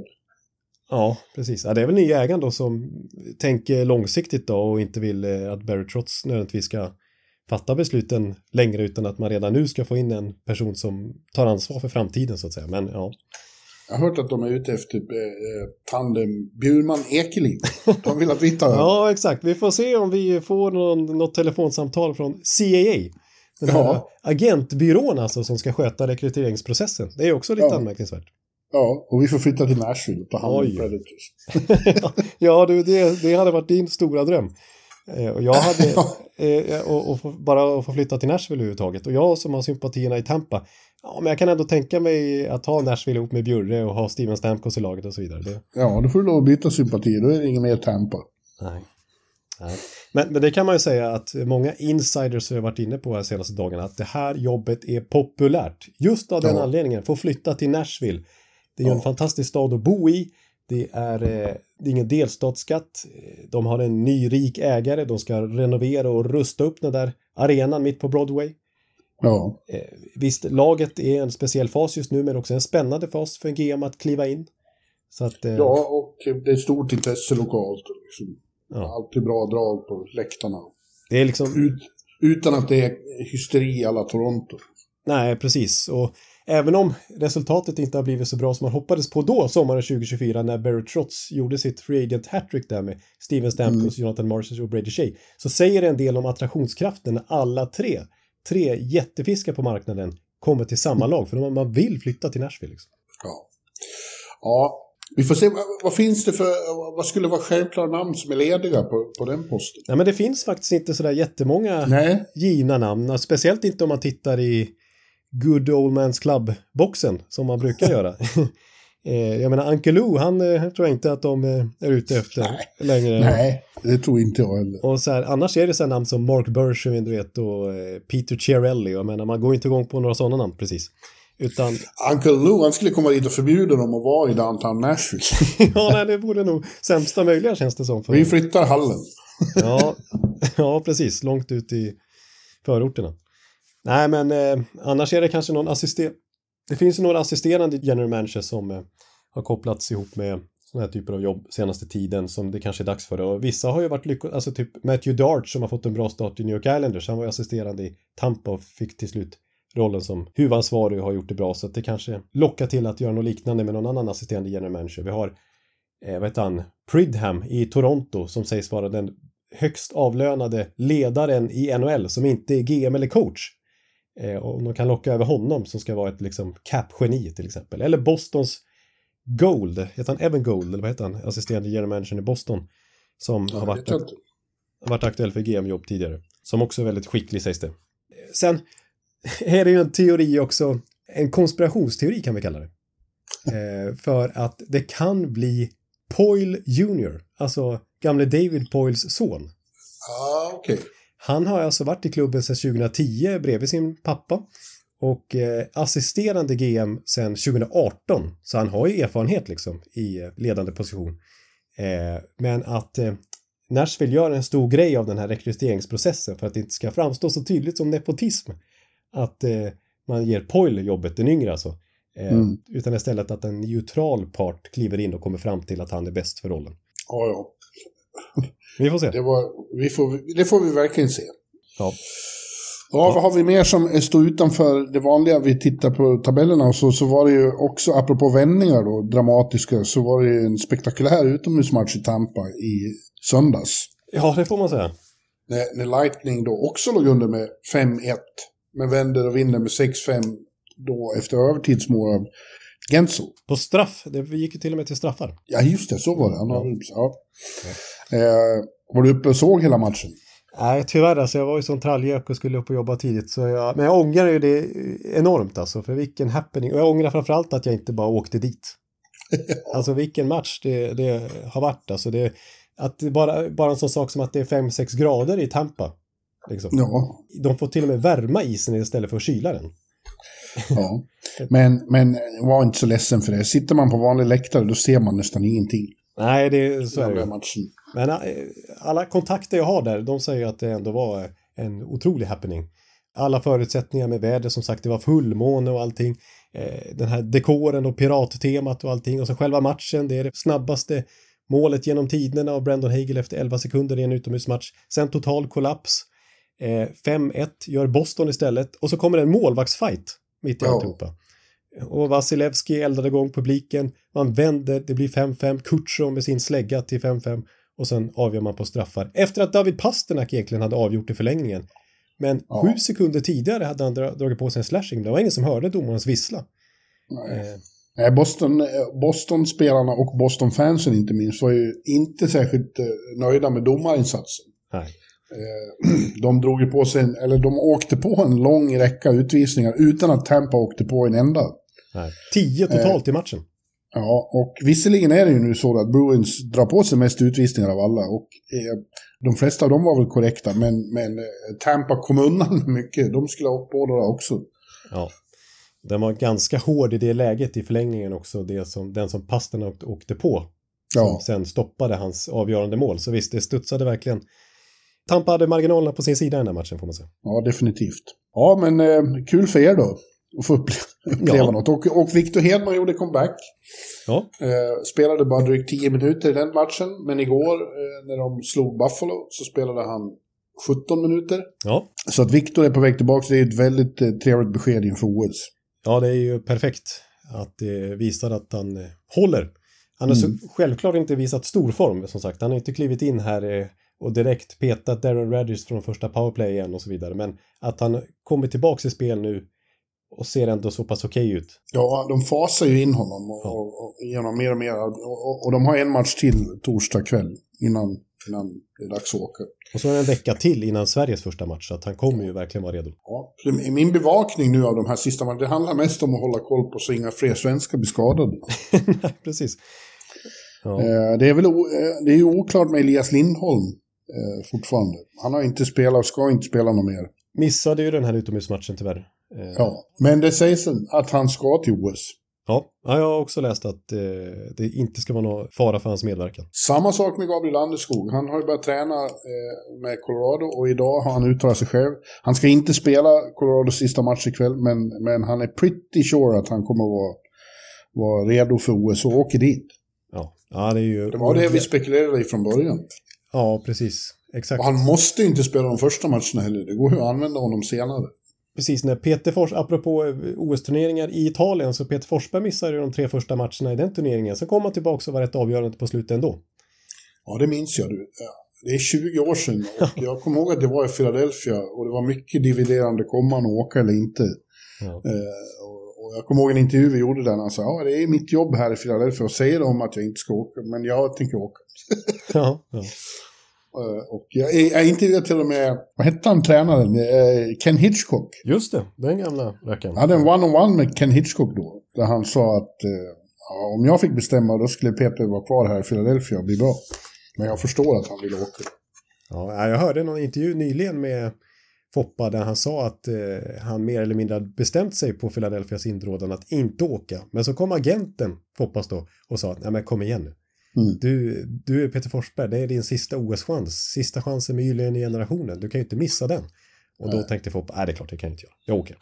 S1: Ja, precis. Ja, det är väl nya ägaren då som tänker långsiktigt då och inte vill att Barry Trotz nödvändigtvis ska fatta besluten längre utan att man redan nu ska få in en person som tar ansvar för framtiden så att säga. Men ja.
S2: Jag har hört att de är ute efter eh, tandem Bjurman-Ekeliv. De vill att vi tar...
S1: ja, exakt. Vi får se om vi får någon, något telefonsamtal från C A A. Den här ja. agentbyrån alltså som ska sköta rekryteringsprocessen. Det är också lite ja. anmärkningsvärt.
S2: Ja, och vi får flytta till Nashville på hand om Predators.
S1: ja, du, det, det hade varit din stora dröm. Eh, och jag hade... eh, och, och få, bara att få flytta till Nashville överhuvudtaget. Och jag som har sympatierna i Tampa... Ja, men jag kan ändå tänka mig att ha Nashville ihop med Bjurre och ha Steven Stamkos i laget och så vidare. Det...
S2: Ja, då får du lov att byta sympati. Då är det ingen mer Tampa.
S1: Nej. Nej. Men, men det kan man ju säga att många insiders har varit inne på de senaste dagarna att det här jobbet är populärt. Just av den ja. anledningen. Få flytta till Nashville. Det är ju ja. en fantastisk stad att bo i. Det är, det är ingen delstatsskatt. De har en ny rik ägare. De ska renovera och rusta upp den där arenan mitt på Broadway.
S2: Ja.
S1: Eh, visst, laget är en speciell fas just nu men också en spännande fas för en G M att kliva in. Så att, eh...
S2: Ja, och det är stort intresse lokalt. Liksom. Ja. Alltid bra drag på läktarna.
S1: Det är liksom...
S2: Ut, utan att det är hysteri alla Toronto.
S1: Nej, precis. Och även om resultatet inte har blivit så bra som man hoppades på då, sommaren tjugo tjugofyra, när Barry Trotz gjorde sitt free agent hattrick där med Steven Stamkos, mm. Jonathan Marchessault och Brady Shea, så säger det en del om attraktionskraften när alla tre tre jättefiskar på marknaden kommer till samma lag. För man vill flytta till Nashville. Liksom.
S2: Ja. Ja, vi får se. Vad finns det för, vad skulle vara självklara namn som är lediga på, på den posten?
S1: Ja, men det finns faktiskt inte sådär jättemånga Nej. givna namn. Speciellt inte om man tittar i Good Old Man's Club-boxen som man brukar göra. Jag menar, Uncle Lou, han tror jag inte att de är ute efter
S2: Nej.
S1: längre.
S2: Nej, det tror inte jag heller.
S1: Och så här, annars är det så här namn som Mark Bergevin, du vet, och Peter Chiarelli. Jag menar, man går inte igång på några sådana namn precis. Utan...
S2: Uncle Lou, han skulle komma dit och förbjuda dem att vara i downtown Nashville.
S1: Ja, nej, det borde nog sämsta möjliga, känns det som. För
S2: Vi flyttar hallen.
S1: ja, ja, precis. Långt ut i förorterna. Nej, men eh, annars är det kanske någon assisterande... Det finns ju några assisterande general managers som eh, har kopplats ihop med såna här typer av jobb senaste tiden som det kanske är dags för. Och vissa har ju varit lyckade, alltså typ Matthew Dart som har fått en bra start i New York Islanders. Han var ju assisterande i Tampa och fick till slut rollen som huvudansvarig och har gjort det bra. Så att det kanske lockar till att göra något liknande med någon annan assisterande general manager. Vi har, eh, vad heter han, Pridham i Toronto som sägs vara den högst avlönade ledaren i N H L som inte är G M eller coach. Eh, och de kan locka över honom som ska vara ett liksom cap-geni till exempel. Eller Bostons Gold, heter han Evan Gold eller vad heter han? Assisterande general manager i Boston som ja, har varit, akt- varit aktuell för G M-jobb tidigare. Som också är väldigt skicklig sägs det. Sen är det ju en teori också, en konspirationsteori kan vi kalla det. Eh, för att det kan bli Poile junior, alltså gamle David Poiles son.
S2: Ah, okej. Okay.
S1: Han har alltså varit i klubben sedan tjugohundratio bredvid sin pappa och eh, assisterande G M sedan tjugohundraarton. Så han har ju erfarenhet liksom i eh, ledande position. Eh, men att eh, Nashville gör en stor grej av den här rekryteringsprocessen för att det inte ska framstå så tydligt som nepotism. Att eh, man ger Poile jobbet, den yngre alltså. Eh, mm. Utan istället att en neutral part kliver in och kommer fram till att han är bäst för rollen.
S2: Ja, ja.
S1: Vi får se.
S2: Det, var, vi får, det får vi verkligen se.
S1: Ja.
S2: Ja, vad har vi mer som står utanför det vanliga? Vi tittar på tabellerna och så, så var det ju också, apropå vändningar då, dramatiska, så var det ju en spektakulär utomhusmatch i Tampa i söndags.
S1: Ja, det får man säga.
S2: När, när Lightning då också låg under med fem ett, men vänder och vinner med sex fem då efter övertidsmål av Gensel.
S1: På straff, det gick ju till och med till straffar.
S2: Ja, just det, så var det. Han har, ja. Ja. Ja. Eh, var du uppe och såg hela matchen?
S1: Nej, tyvärr alltså, jag var ju sån trallgök och skulle upp och jobba tidigt. Så jag, men jag ångrar ju det enormt alltså, för vilken happening. Och jag ångrar framförallt att jag inte bara åkte dit. Alltså vilken match det, det har varit. Alltså det, att bara, bara en sån sak som att det är fem sex grader i Tampa. Liksom.
S2: Ja.
S1: De får till och med värma isen istället för att kyla den.
S2: Ja, men, men var inte så ledsen för det. Sitter man på vanlig läktare då ser man nästan ingenting.
S1: Nej, det är så är det. Matchen. Men alla kontakter jag har där, de säger att det ändå var en otrolig happening. Alla förutsättningar med väder, som sagt, det var fullmåne och allting. Den här dekoren och pirattemat och allting. Och så själva matchen, det är det snabbaste målet genom tiderna av Brandon Hagel efter elva sekunder i en utomhusmatch. Sen total kollaps. fem ett gör Boston istället. Och så kommer en målvaktsfight mitt i alltihopa. Och Vasilevski eldade igång publiken. Man vänder, det blir fem fem. Kutjov med sin slägga till fem fem. Och sen avgör man på straffar. Efter att David Pasternak egentligen hade avgjort i förlängningen. Men ja. sju sekunder tidigare hade han dragit på sig en slashing. Det var ingen som hörde domarens vissla.
S2: Nej. Eh. Boston, Boston-spelarna och Boston-fansen inte minst var ju inte särskilt nöjda med domarinsatsen.
S1: Nej.
S2: De drog ju på sig en, eller de åkte på en lång räcka utvisningar utan att Tampa åkte på en enda.
S1: Nej. Tio totalt eh, i matchen.
S2: Ja, och visserligen är det ju nu så att Bruins drar på sig mest utvisningar av alla och eh, de flesta av dem var väl korrekta, men, men eh, Tampa kom undan mycket. De skulle ha åkt på det också.
S1: Ja, den var ganska hård i det läget i förlängningen också, det som, den som Pasternak åkte på. Som ja. sen stoppade hans avgörande mål. Så visst, det studsade verkligen. Tampa hade marginalerna på sin sida i den här matchen, får man säga.
S2: Ja, definitivt. Ja, men eh, kul för er då. Att få uppleva, uppleva ja. något. Och, och Victor Hedman gjorde comeback.
S1: Ja.
S2: Eh, spelade bara drygt tio minuter i den matchen. Men igår, eh, när de slog Buffalo, så spelade han sjutton minuter.
S1: Ja.
S2: Så att Victor är på väg tillbaka. Det är ett väldigt eh, trevligt besked inför O S.
S1: Ja, det är ju perfekt att det visar att han eh, håller. Han har mm. så självklart inte visat stor form, som sagt. Han har inte klivit in här... Eh, och direkt petat Darren Radis från första powerplay igen och så vidare. Men att han kommer tillbaka i spel nu och ser ändå så pass okej ut.
S2: Ja, de fasar ju in honom och, ja. och, och genom mer och mer. Och, och, och de har en match till torsdag kväll innan, innan det är dags att åka.
S1: Och så är det en vecka till innan Sveriges första match. Så att han kommer ju verkligen vara redo.
S2: Ja, min bevakning nu av de här sista matcherna, det handlar mest om att hålla koll på så inga fler svenskar blir skadade.
S1: Nej, precis. Ja.
S2: Det är väl o, det är ju oklart med Elias Lindholm. Eh, fortfarande. Han har inte spelat och ska inte spela något mer.
S1: Missade ju den här utomhusmatchen tyvärr.
S2: Ja, men det sägs att han ska till O S.
S1: Ja, jag har också läst att eh, det inte ska vara någon fara för hans medverkan.
S2: Samma sak med Gabriel Landeskog. Han har ju börjat träna eh, med Colorado och idag har han uttalat sig själv. Han ska inte spela Colorados sista match ikväll, men, men han är pretty sure att han kommer att vara, vara redo för O S och åker dit.
S1: Ja, ja det är ju...
S2: Det var det vi spekulerade i från början.
S1: Ja, precis. Exakt.
S2: Och han måste ju inte spela de första matcherna heller. Det går ju att använda honom senare.
S1: Precis, när Peter Fors, apropå O S-turneringar i Italien, så Peter Forsberg missade ju de tre första matcherna i den turneringen. Så kom han tillbaka och var rätt avgörande på slutet ändå.
S2: Ja, det minns jag. Det är tjugo år sedan och jag kommer ihåg att det var i Philadelphia och det var mycket dividerande, kommer han åka eller inte. Ja. Eh, och jag kommer ihåg en intervju vi gjorde där han sa, ja det är mitt jobb här i Philadelphia och säger de att jag inte ska åka, men jag tänker åka.
S1: ja, ja.
S2: Och jag, jag intervjuade till och med, vad hette han tränaren? Ken Hitchcock.
S1: Just det, den gamla rackaren.
S2: Jag hade en one-on-one med Ken Hitchcock då. Där han sa att ja, om jag fick bestämma då skulle Peter vara kvar här i Philadelphia och bli bra. Men jag förstår att han vill åka.
S1: Ja, jag hörde någon intervju nyligen med Foppa där han sa att eh, han mer eller mindre bestämt sig på Philadelphias inrådan att inte åka. Men så kom agenten, Foppas då, och sa att nej men kom igen nu. Mm. Du, du är Peter Forsberg, det är din sista O S-chans. Sista chansen med gyllene generationen. Du kan ju inte missa den. Och då nej. tänkte Foppa, nej det är klart det kan jag inte göra. Jag åker.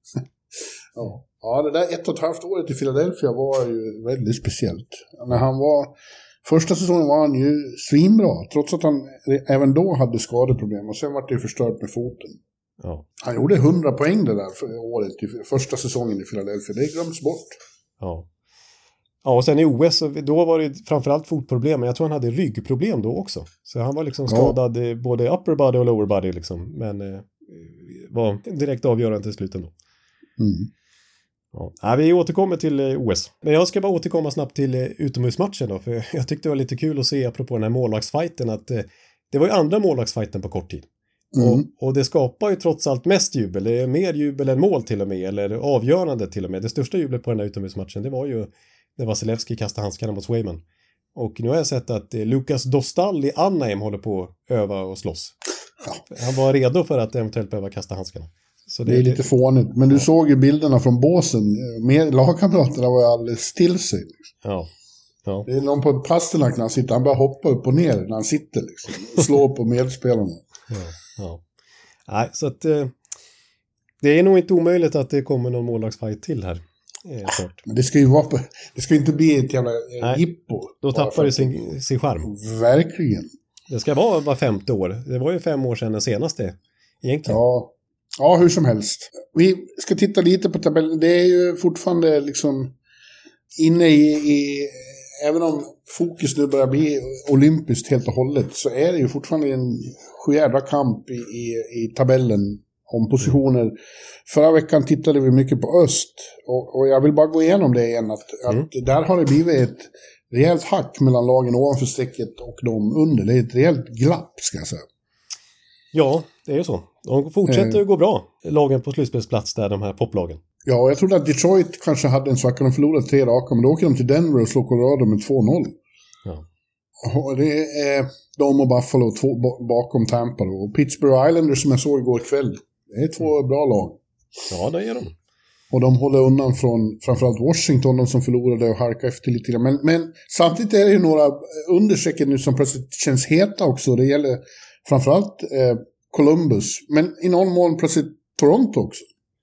S2: ja. ja, det där ett och ett halvt året i Philadelphia var ju väldigt speciellt. När han var, första säsongen var han ju svinbra. Trots att han även då hade skadeproblem. Och sen var det ju förstört med foten. Ja. Han gjorde hundra poäng det där för året, första säsongen i Philadelphia. Det glöms bort.
S1: Ja. Ja, och sen i O S, då var det framförallt fotproblem, men jag tror han hade ryggproblem då också. Så han var liksom skadad ja. både upper body och lower body liksom, men eh, var direkt avgörande till slut ändå. Mm. Ja. Ja, vi återkommer till eh, O S. Men jag ska bara återkomma snabbt till eh, utomhusmatchen då, för jag tyckte det var lite kul att se apropå den här målvaktsfighten att eh, det var ju andra målvaktsfighten på kort tid. Mm. Och, och det skapar ju trots allt mest jubel. Det är mer jubel än mål till och med, eller avgörande till och med. Det största jublet på den här utomhusmatchen, det var ju när Vasilevski kastade handskarna mot Swayman. Och nu har jag sett att eh, Lukas Dostal i Anaheim håller på att öva och slåss. Ja. Han var redo för att eventuellt behöva kasta handskarna. Så det,
S2: det är lite fånigt. Men du ja. såg ju bilderna från båsen. Med lagkamraterna var ju alldeles till sig.
S1: Ja. Ja.
S2: Det är någon på Pasternak när han sitter. Han bara hoppar upp och ner när han sitter liksom. Och slår på medspelarna.
S1: Ja. Ja. Nej, så att eh, det är nog inte omöjligt att det kommer någon målvaktsfight till här.
S2: Eh, Men det ska ju vara på, det ska inte bli ett jävla eh, jippo.
S1: Då tappar det sin, sin charm.
S2: Verkligen.
S1: Det ska vara var femte år. Det var ju fem år sedan den senaste egentligen.
S2: Ja. Ja, hur som helst. Vi ska titta lite på tabellen. Det är ju fortfarande liksom inne i, i även om fokus nu börjar bli olympiskt helt och hållet, så är det ju fortfarande en sjujävla kamp i, i, i tabellen om positioner. Förra veckan tittade vi mycket på öst och, och jag vill bara gå igenom det igen att, mm. att där har det blivit ett rejält hack mellan lagen ovanför strecket och de under. Det är ett rejält glapp, ska jag säga.
S1: Ja, det är ju så. De fortsätter eh. att gå bra, lagen på slutspelsplats där, de här poplagen.
S2: Ja, och jag trodde att Detroit kanske hade en svacka. De förlorade tre raka, men då åker de till Denver och slår Colorado med två noll. Ja. Och det är de och Buffalo två bakom Tampa då. Och Pittsburgh Islanders som jag såg igår kväll. Det är två bra lag.
S1: Ja, det är de.
S2: Och de håller undan från framförallt Washington, de som förlorade och harkar efter lite grann. Men, men samtidigt är det ju några understrecken nu som plötsligt känns heta också. Det gäller framförallt eh, Columbus, men i någon mån plötsligt Toronto också.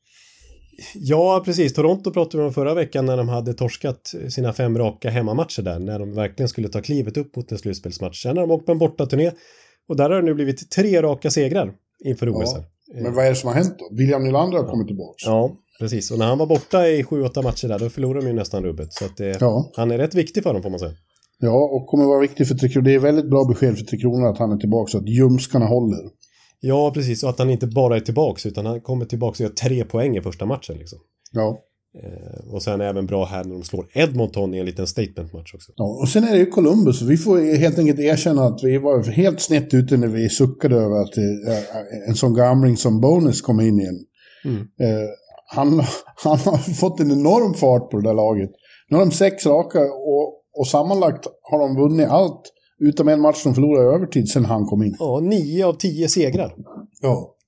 S1: Ja, precis. Toronto pratade vi om förra veckan när de hade torskat sina fem raka hemmamatcher där. När de verkligen skulle ta klivet upp mot en slutspelsmatch. Sen har de åkt på en bortaturné. Och där har det nu blivit tre raka segrar inför O S.
S2: Ja, men vad är det som har hänt då? William Nylander har ja. kommit tillbaka.
S1: Ja, precis. Och när han var borta i sju åtta matcher där, då förlorade de ju nästan rubbet. Så att det, ja. han är rätt viktig för dem, får man säga. Ja,
S2: och kommer vara viktig för Tre Kronor. Det är väldigt bra besked för Tre Kronor att han är tillbaka så att ljumskarna håller.
S1: Ja, precis. Och att han inte bara är tillbaka utan han kommer tillbaka och gör tre poäng i första matchen. Liksom.
S2: Ja.
S1: Eh, och sen är även bra här när de slår Edmonton i en liten statement-match också.
S2: Ja, och sen är det ju Columbus. Vi får helt enkelt erkänna att vi var helt snett ute när vi suckade över att eh, en sån gamling som Bonus kom in igen. Mm. Eh, han, han har fått en enorm fart på det där laget. Nu har de sex raka och, och sammanlagt har de vunnit allt utom en match som förlorade övertid sen han kom in.
S1: Ja, nio av tio segrar.
S2: Ja.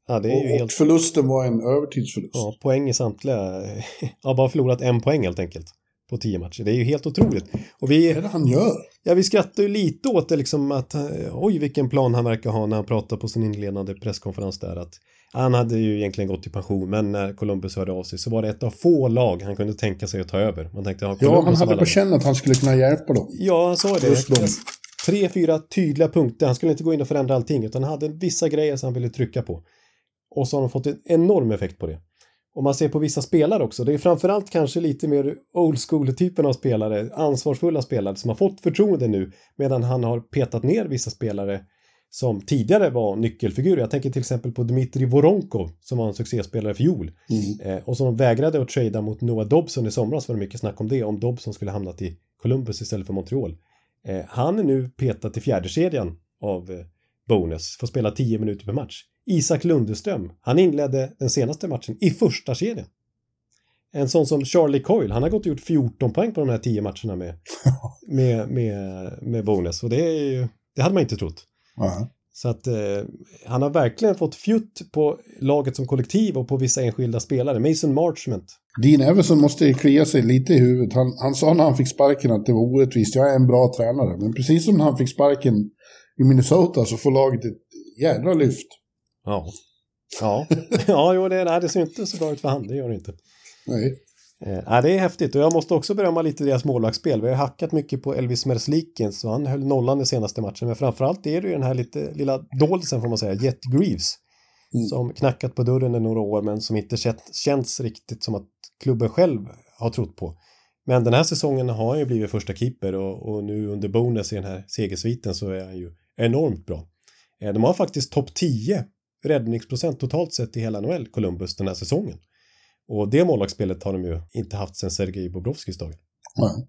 S1: Ja, det är ju
S2: och,
S1: helt...
S2: och förlusten var en övertidsförlust.
S1: Ja, poäng i samtliga. Ja, bara förlorat en poäng helt enkelt på tio matcher. Det är ju helt otroligt. Och vi,
S2: vad är det han gör?
S1: Ja, vi skrattar ju lite åt det liksom att oj, vilken plan han verkar ha när han pratar på sin inledande presskonferens där att han hade ju egentligen gått i pension, men när Columbus hörde av sig så var det ett av få lag han kunde tänka sig att ta över. Man tänkte, ja,
S2: ja, han hade på känn att han skulle kunna hjälpa dem.
S1: Ja, han sa det. Tre, fyra tydliga punkter. Han skulle inte gå in och förändra allting, utan han hade vissa grejer som han ville trycka på. Och så har de fått en enorm effekt på det. Och man ser på vissa spelare också. Det är framförallt kanske lite mer old school-typen av spelare, ansvarsfulla spelare som har fått förtroende nu, medan han har petat ner vissa spelare som tidigare var nyckelfigurer. Jag tänker till exempel på Dmitri Voronkov som var en succéspelare för fjol. Mm. Eh, och som vägrade att trada mot Noah Dobson i somras, var det mycket snack om det, om Dobson skulle hamnat i Columbus istället för Montreal. Eh, han är nu petad i fjärde kedjan av eh, Bonus, får spela tio minuter per match. Isak Lundeström, han inledde den senaste matchen i första kedjan. En sån som Charlie Coyle, han har gått och gjort fjorton poäng på de här tio matcherna med, med, med, med Bonus. Och det, är ju, det hade man inte trott.
S2: Uh-huh.
S1: Så att eh, han har verkligen fått fjutt på laget som kollektiv och på vissa enskilda spelare. Mason Marchment.
S2: Dean Everson måste klia sig lite i huvudet. Han, han sa när han fick sparken att det var orättvist. Jag är en bra tränare. Men precis som när han fick sparken i Minnesota så får laget ett jävla lyft.
S1: Ja, ja. ja jo, det, nej, det ser inte så bra ut för han, det gör det inte.
S2: Nej.
S1: Eh, det är häftigt och jag måste också berömma lite deras målvaktsspel. Vi har hackat mycket på Elvis Merzlikins så han höll nollan i senaste matchen. Men framförallt är det ju den här lite lilla doldsen får man säga, Jet Greaves. Mm. Som knackat på dörren i några år men som inte känns, känns riktigt som att klubben själv har trott på. Men den här säsongen har han ju blivit första keeper och, och nu under Bonus i den här segersviten så är han ju enormt bra. Eh, de har faktiskt topp tio räddningsprocent totalt sett i hela N H L Columbus den här säsongen. Och det målvaktsspelet har de ju inte haft sedan Sergej Bobrovskis dag.
S2: Nej. Mm.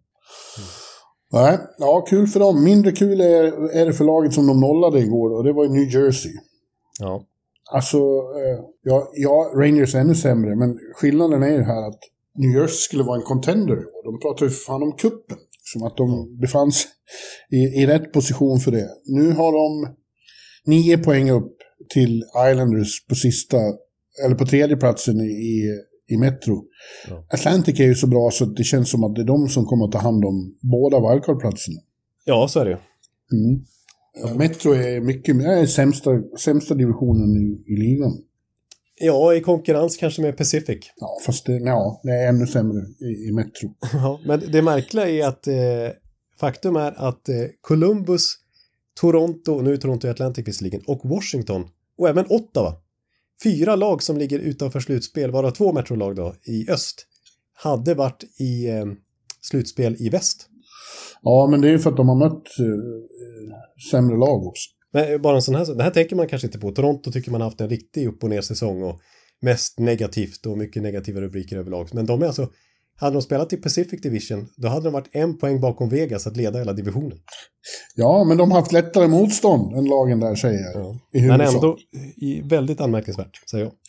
S2: Nej, ja, kul för dem. Mindre kul är, är det för laget som de nollade igår och det var i New Jersey.
S1: Ja.
S2: Alltså, eh, ja, ja, Rangers är ännu sämre, men skillnaden är ju här att New Jersey skulle vara en contender. De pratar ju fan om kuppen, som att de mm. befann sig i, i rätt position för det. Nu har de nio poäng upp till Islanders på sista, eller på tredje platsen i, i Metro. Ja. Atlantic är ju så bra så att det känns som att det är de som kommer att ta hand om båda wildcard-platserna.
S1: Ja, så är det.
S2: Mm. Ja. Metro är mycket är sämsta, sämsta divisionen i, i ligan.
S1: Ja, i konkurrens kanske med Pacific.
S2: Ja, fast det, ja, det är ännu sämre i, i Metro.
S1: Ja, men det märkliga är att eh, faktum är att eh, Columbus, Toronto, nu är Toronto i Atlantic visserligen, och Washington och även Ottawa. Fyra lag som ligger utanför slutspel, varav två metrolag då i öst, hade varit i eh, slutspel i väst.
S2: Ja, men det är ju för att de har mött eh, sämre lag också.
S1: Men bara en sån här, det här tänker man kanske inte på. Toronto tycker man har haft en riktig upp- och ner säsong och mest negativt och mycket negativa rubriker överlag. Men de är alltså, hade de spelat i Pacific Division, då hade de varit en poäng bakom Vegas att leda hela divisionen.
S2: Ja, men de har haft lättare motstånd än lagen där, säger jag.
S1: Ja. Men ändå i väldigt anmärkningsvärt, säger jag.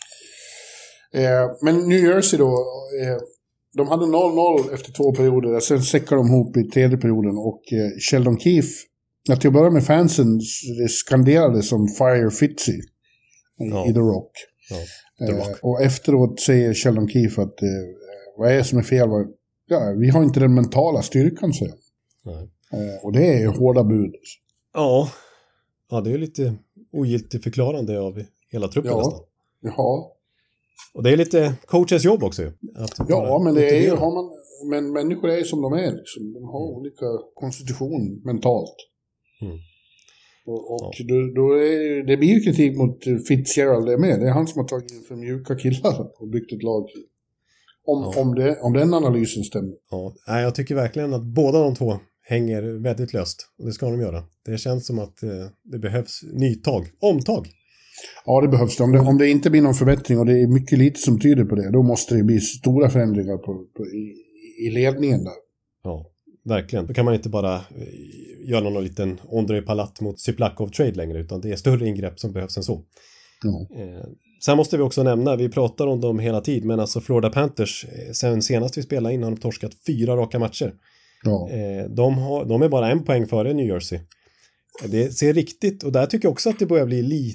S2: Eh, men New Jersey då, eh, de hade noll noll efter två perioder. Sen säckade de ihop i tredje perioden och eh, Sheldon Keefe, när till att börja med fansen skanderade som Fire Fitzy i, ja. i The Rock.
S1: Ja, The Rock.
S2: Eh, och efteråt säger Sheldon Keefe att eh, vad är det som är fel? Ja, vi har inte den mentala styrkan, säger
S1: Nej.
S2: Eh, och det är ju hårda bud.
S1: Ja. Ja, det är lite ogiltigt förklarande av hela truppen
S2: ja.
S1: nästan.
S2: Ja.
S1: Och det är lite coaches jobb också. Att
S2: ja, men det är ju, har man, men människor är som de är. Liksom. De har mm. olika konstitution mentalt.
S1: Mm.
S2: Och, och ja. då, då är, det blir ju kritik mot Fitzgerald det med. Det är han som har tagit in för mjuka killar och byggt ett lag. Om, ja. om, det, om den analysen stämmer.
S1: Ja, nej, jag tycker verkligen att båda de två hänger väldigt löst. Och det ska de göra. Det känns som att eh, det behövs nytag. Omtag.
S2: Ja, det behövs det. Om, det. om det inte blir någon förbättring och det är mycket lite som tyder på det, då måste det bli stora förändringar på, på, i, i ledningen där.
S1: Ja, verkligen. Då kan man inte bara eh, göra någon liten Ondrej Palat mot Siplakov-trade längre, utan det är större ingrepp som behövs än så.
S2: Ja.
S1: Eh, sen måste vi också nämna, vi pratar om dem hela tiden, men alltså Florida Panthers, eh, sen senast vi spelade in har de torskat fyra raka matcher.
S2: Ja.
S1: Eh, de, har, de är bara en poäng före New Jersey. Det ser riktigt, och där tycker jag också att det börjar bli lite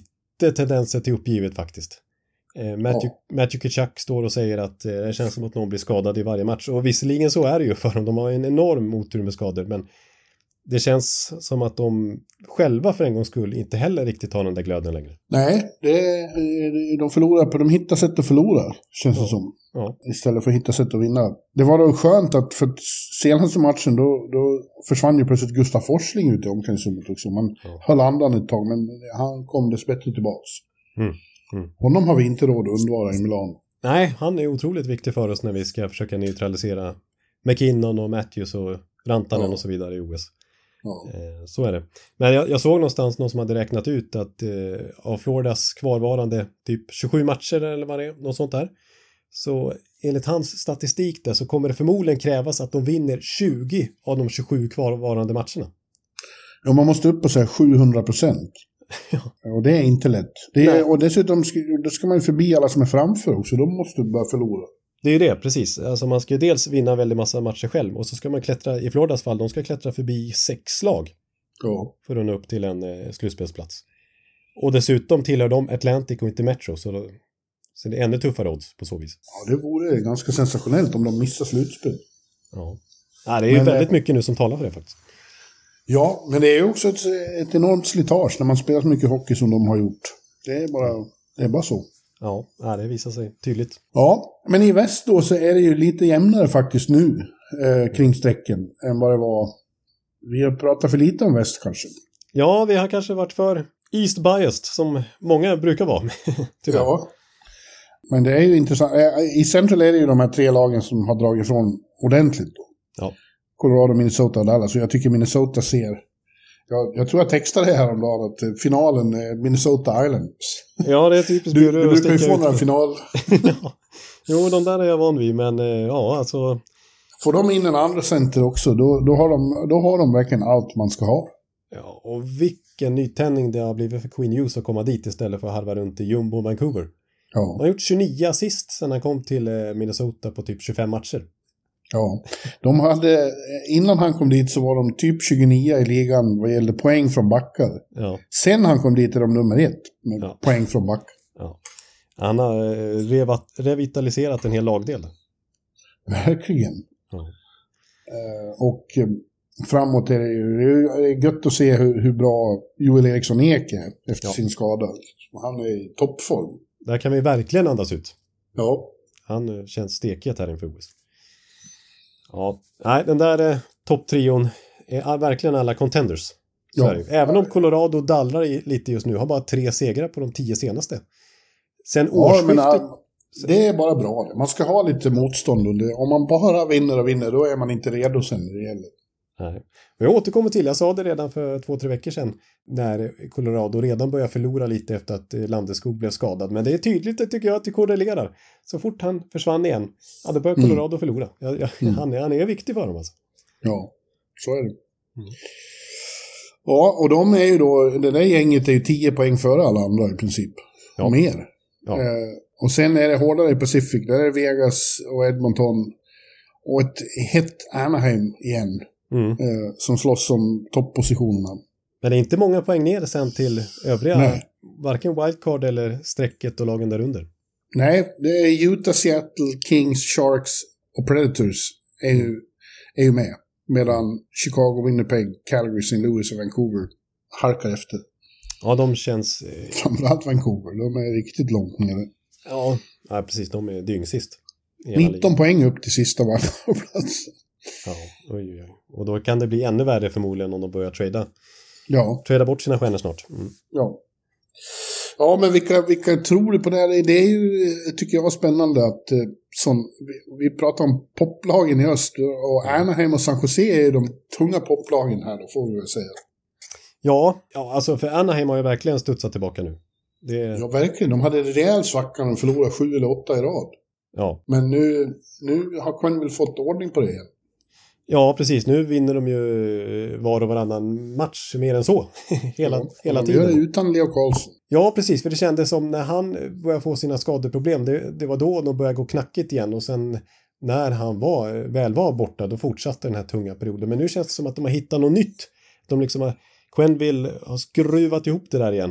S1: lite tendenser till uppgivet faktiskt. Eh, Matthew, ja. Matthew Tkachuk står och säger att eh, det känns som att någon blir skadad i varje match. Och visserligen så är det ju för dem. De har en enorm otur med skador. Men det känns som att de själva för en gångs skull inte heller riktigt har den där glöden längre.
S2: Nej, det, de förlorar på, de hittar sätt att förlora, känns det ja. som.
S1: Ja.
S2: Istället för att hitta sätt att vinna. Det var då skönt att för senaste matchen då, då försvann ju plötsligt Gustav Forsling ut i omklädningsrummet också. Man ja. höll andan ett tag, men han kom dessbättre tillbaks. Mm. Mm. Honom har vi inte råd att undvara i Milano.
S1: Nej, han är otroligt viktig för oss när vi ska försöka neutralisera McKinnon och Matthews och Rantanen ja. och så vidare i O S. Ja. Eh, så är det. Men jag, jag såg någonstans någon som hade räknat ut att eh, av Floridas kvarvarande typ tjugosju matcher eller vad det är, något sånt där. Så enligt hans statistik där så kommer det förmodligen krävas att de vinner tjugo av de tjugosju kvarvarande matcherna.
S2: Ja, man måste upp på så här sjuhundra procent. Ja. Och det är inte lätt. Det är, och dessutom ska, då ska man ju förbi alla som är framför också. De måste börja förlora.
S1: Det är ju det, precis. Alltså man ska ju dels vinna en väldigt massa matcher själv. Och så ska man klättra, i Floridas fall, de ska klättra förbi sex lag.
S2: Ja.
S1: För att nå upp till en eh, slutspelsplats. Och dessutom tillhör de Atlantic och inte Metro. Så, då, så det är ännu tuffare odds på så vis.
S2: Ja, det vore ganska sensationellt om de missar slutspel.
S1: Ja, ja det är ju men, väldigt mycket nu som talar för det faktiskt.
S2: Ja, men det är ju också ett, ett enormt slitage när man spelar så mycket hockey som de har gjort. Det är bara, det är bara så.
S1: Ja, det visar sig tydligt.
S2: Ja, men i väst då så är det ju lite jämnare faktiskt nu eh, kring strecken än vad det var. Vi har pratat för lite om väst kanske.
S1: Ja, vi har kanske varit för East biased som många brukar vara.
S2: Ja, men det är ju intressant. I Central är det ju de här tre lagen som har dragit ifrån ordentligt då.
S1: Ja.
S2: Colorado, Minnesota och Dallas. Så jag tycker Minnesota ser... Jag, jag tror jag textade det här om dagen att finalen är Minnesota Islanders.
S1: Ja, det är typiskt.
S2: Du, du brukar ju få några final.
S1: Ja. Jo, de där är jag van vid, men ja, alltså...
S2: Får de in en andra center också, då, då, har de, då har de verkligen allt man ska ha.
S1: Ja, och vilken nytändning det har blivit för Quinn Hughes att komma dit istället för att harva runt i Jumbo och Vancouver.
S2: Ja.
S1: Han har gjort tjugonio assist sedan han kom till Minnesota på typ tjugofem matcher.
S2: Ja, de hade, innan han kom dit så var de typ tjugonio i ligan vad gäller poäng från backar.
S1: Ja.
S2: Sen han kom dit är de nummer ett med ja. poäng från back.
S1: Ja. Han har revat, revitaliserat en hel lagdel.
S2: Verkligen.
S1: Ja.
S2: Uh, och framåt är det ju det är gött att se hur, hur bra Joel Eriksson Ek är efter ja. sin skada. Han är i toppform.
S1: Där kan vi verkligen andas ut.
S2: Ja.
S1: Han känns stekigt här inför O S. Ja, nej, den där eh, topptrion är verkligen alla contenders. Ja. Även om Colorado dallrar i, lite just nu, har bara tre segrar på de tio senaste. Sen
S2: ja,
S1: årsskiftet...
S2: Men, det är bara bra. Man ska ha lite motstånd. Om man bara vinner och vinner, då är man inte redo sen när det gäller.
S1: Nej. Och jag återkommer till, jag sa det redan för två, tre veckor sedan när Colorado redan började förlora lite efter att Landeskog blev skadad. Men det är tydligt, det tycker jag, att det korrelerar. Så fort han försvann igen, ja, då börjar Colorado mm. förlora. Jag, jag, mm. han, är, han är viktig för dem alltså.
S2: Ja, så är det. Mm. Ja, och de är ju då, det där gänget är ju tio poäng före alla andra i princip. Ja. Mer. Ja. Eh, och sen är det hårdare i Pacific. Där är Vegas och Edmonton och ett hett Anaheim igen. Mm. Eh, som slåss om topppositionerna.
S1: Men det är inte många poäng ner sen till övriga, Nej. varken wildcard eller strecket och lagen där under.
S2: Nej, det är Utah, Seattle, Kings, Sharks och Predators är ju, är ju med. Medan Chicago, Winnipeg, Calgary, Saint Louis och Vancouver harkar efter.
S1: Ja, de känns... Eh...
S2: Framförallt Vancouver, de är riktigt långt nere.
S1: Ja, ja precis, de är dyngsist.
S2: nitton poäng upp till sista platsen.
S1: Ja, oj, oj. Och då kan det bli ännu värre förmodligen om de börjar trada.
S2: Ja.
S1: Trada bort sina stjärnor snart. Mm.
S2: Ja. Ja, men vilka, vilka tror du på det här? Det är ju, tycker jag, spännande att som, vi, vi pratar om poplagen i öst och Anaheim och San Jose är ju de tunga poplagen här då, får vi väl säga.
S1: Ja, ja alltså för Anaheim har ju verkligen studsat tillbaka nu. Det...
S2: Ja, verkligen. De hade en rejäl svacka och förlorade sju eller åtta i rad.
S1: Ja.
S2: Men nu, nu har Quenneville fått ordning på det igen.
S1: Ja, precis. Nu vinner de ju var och varannan match mer än så. hela
S2: ja,
S1: hela
S2: de
S1: tiden.
S2: Gör det utan Leo Carlsson.
S1: Ja, precis. För det kändes som när han började få sina skadeproblem. Det, det var då de började gå knackigt igen. Och sen när han var, väl var borta, då fortsatte den här tunga perioden. Men nu känns det som att de har hittat något nytt. De liksom har, Quenneville har skruvat ihop det där igen.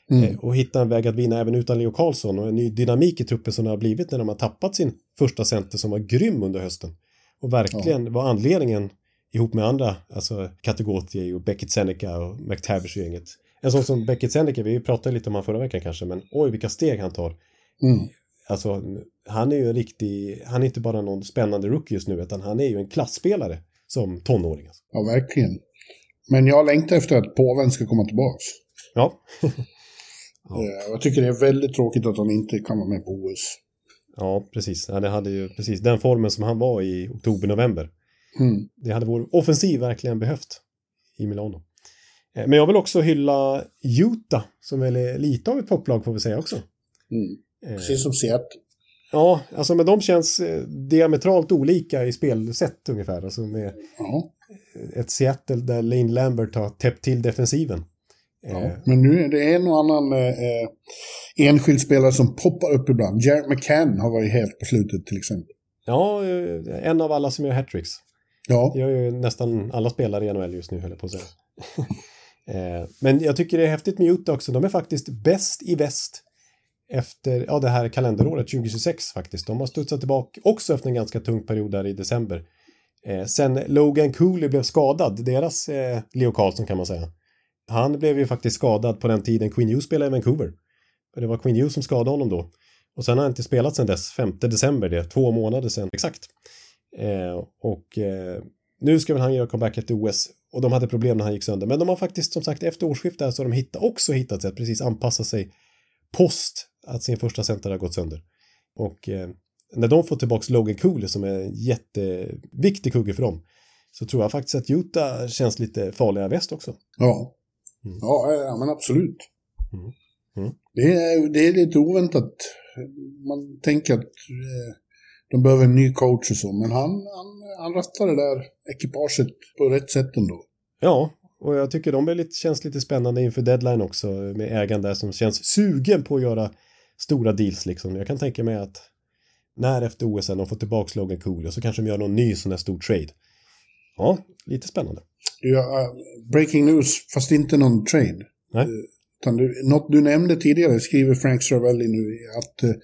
S1: Mm. Eh, och hitta en väg att vinna även utan Leo Carlsson och en ny dynamik i truppen som det har blivit när de har tappat sin första center som var grym under hösten. Och verkligen ja. var anledningen ihop med andra, alltså Kategoti och Beckett Seneca och McTavish och gänget. En sån som Beckett Seneca, vi pratade lite om han förra veckan kanske, men oj vilka steg han tar.
S2: Mm.
S1: Alltså, han är ju en riktig, han är inte bara någon spännande rookie just nu, utan han är ju en klassspelare som tonåring. Alltså.
S2: Ja, verkligen. Men jag längtar efter att påven ska komma tillbaka.
S1: Ja.
S2: ja. Jag tycker det är väldigt tråkigt att han inte kan vara med på O S.
S1: Ja, precis. Ja, det hade ju precis den formen som han var i oktober-november.
S2: Mm.
S1: Det hade vår offensiv verkligen behövt i Milano. Men jag vill också hylla Utah, som väl är lite av ett poplag får vi säga också.
S2: Mm. Precis som Seattle.
S1: Ja, alltså men de känns diametralt olika i spelsätt ungefär. Alltså med
S2: ja.
S1: ett Seattle där Lane Lambert har täppt till defensiven.
S2: Ja, eh. Men nu är det en och annan eh, enskild spelare som poppar upp ibland. Jared McCann har varit helt på slutet till exempel.
S1: Ja, en av alla som gör hattricks.
S2: Ja.
S1: Det gör ju nästan alla spelare i N H L just nu, höll jag på att säga. eh, men jag tycker det är häftigt med Utah också. De är faktiskt bäst i väst efter ja, det här kalenderåret tjugohundratjugosex faktiskt. De har studsat tillbaka också efter en ganska tung period där i december. Eh, sen Logan Cooley blev skadad, deras eh, Leo Carlsson kan man säga. Han blev ju faktiskt skadad på den tiden Quinn Hughes spelade i Vancouver. Det var Quinn Hughes som skadade honom då. Och sen har han inte spelat sedan dess, femte december, det är två månader sedan exakt. Eh, och eh, nu ska väl han göra comeback efter O S. Och de hade problem när han gick sönder. Men de har faktiskt som sagt efter årsskiftet så har de hitta, också hittat sig att precis anpassa sig post att sin första center har gått sönder. Och eh, när de får tillbaka Logan Cooley som är en jätteviktig kugge för dem, så tror jag faktiskt att Utah känns lite farliga väst också.
S2: Ja, mm. ja, ja men absolut. Mm. Mm. Det, är, det är lite oväntat. Man tänker att eh, de behöver en ny coach och så, men han, han, han rattar det där ekipaget på rätt sätt ändå.
S1: Ja, och jag tycker de är lite, känns lite spännande inför deadline också med ägaren där som känns sugen på att göra stora deals liksom. Jag kan tänka mig att när efter O S de får tillbaka Logan Cooley så kanske de gör någon ny sån här stor trade. Ja, lite spännande.
S2: Ja, uh, breaking news, fast inte någon trade.
S1: Nej.
S2: Uh, utan du, något du nämnde tidigare skriver Frank Cervelli nu att uh,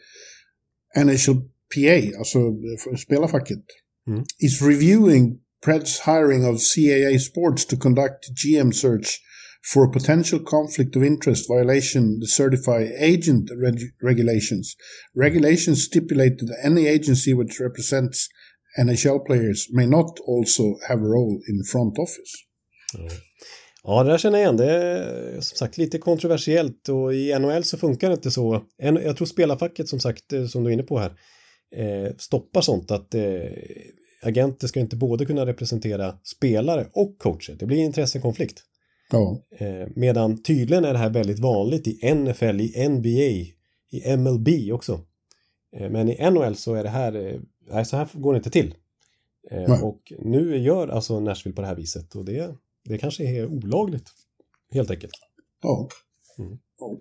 S2: N H L P A, alltså uh, spelarfacket,
S1: mm.
S2: is reviewing Preds hiring of C A A Sports to conduct G M search for a potential conflict of interest violation the certify agent reg- regulations. Regulations stipulate that any agency which represents N H L players may not also have a role in front office.
S1: Mm. Ja, det där känner jag igen. Det är som sagt lite kontroversiellt och i N H L så funkar det inte så. Jag tror spelarfacket som sagt, som du är inne på här, stoppar sånt att agenter ska inte både kunna representera spelare och coacher. Det blir en intressekonflikt.
S2: Ja.
S1: Medan tydligen är det här väldigt vanligt i N F L, i N B A, i M L B också. Men i N H L så är det här, nej så här går det inte till. Nej. Och nu gör alltså Nashville på det här viset och det, det kanske är olagligt. Helt enkelt.
S2: Ja.
S1: Mm.
S2: Ja.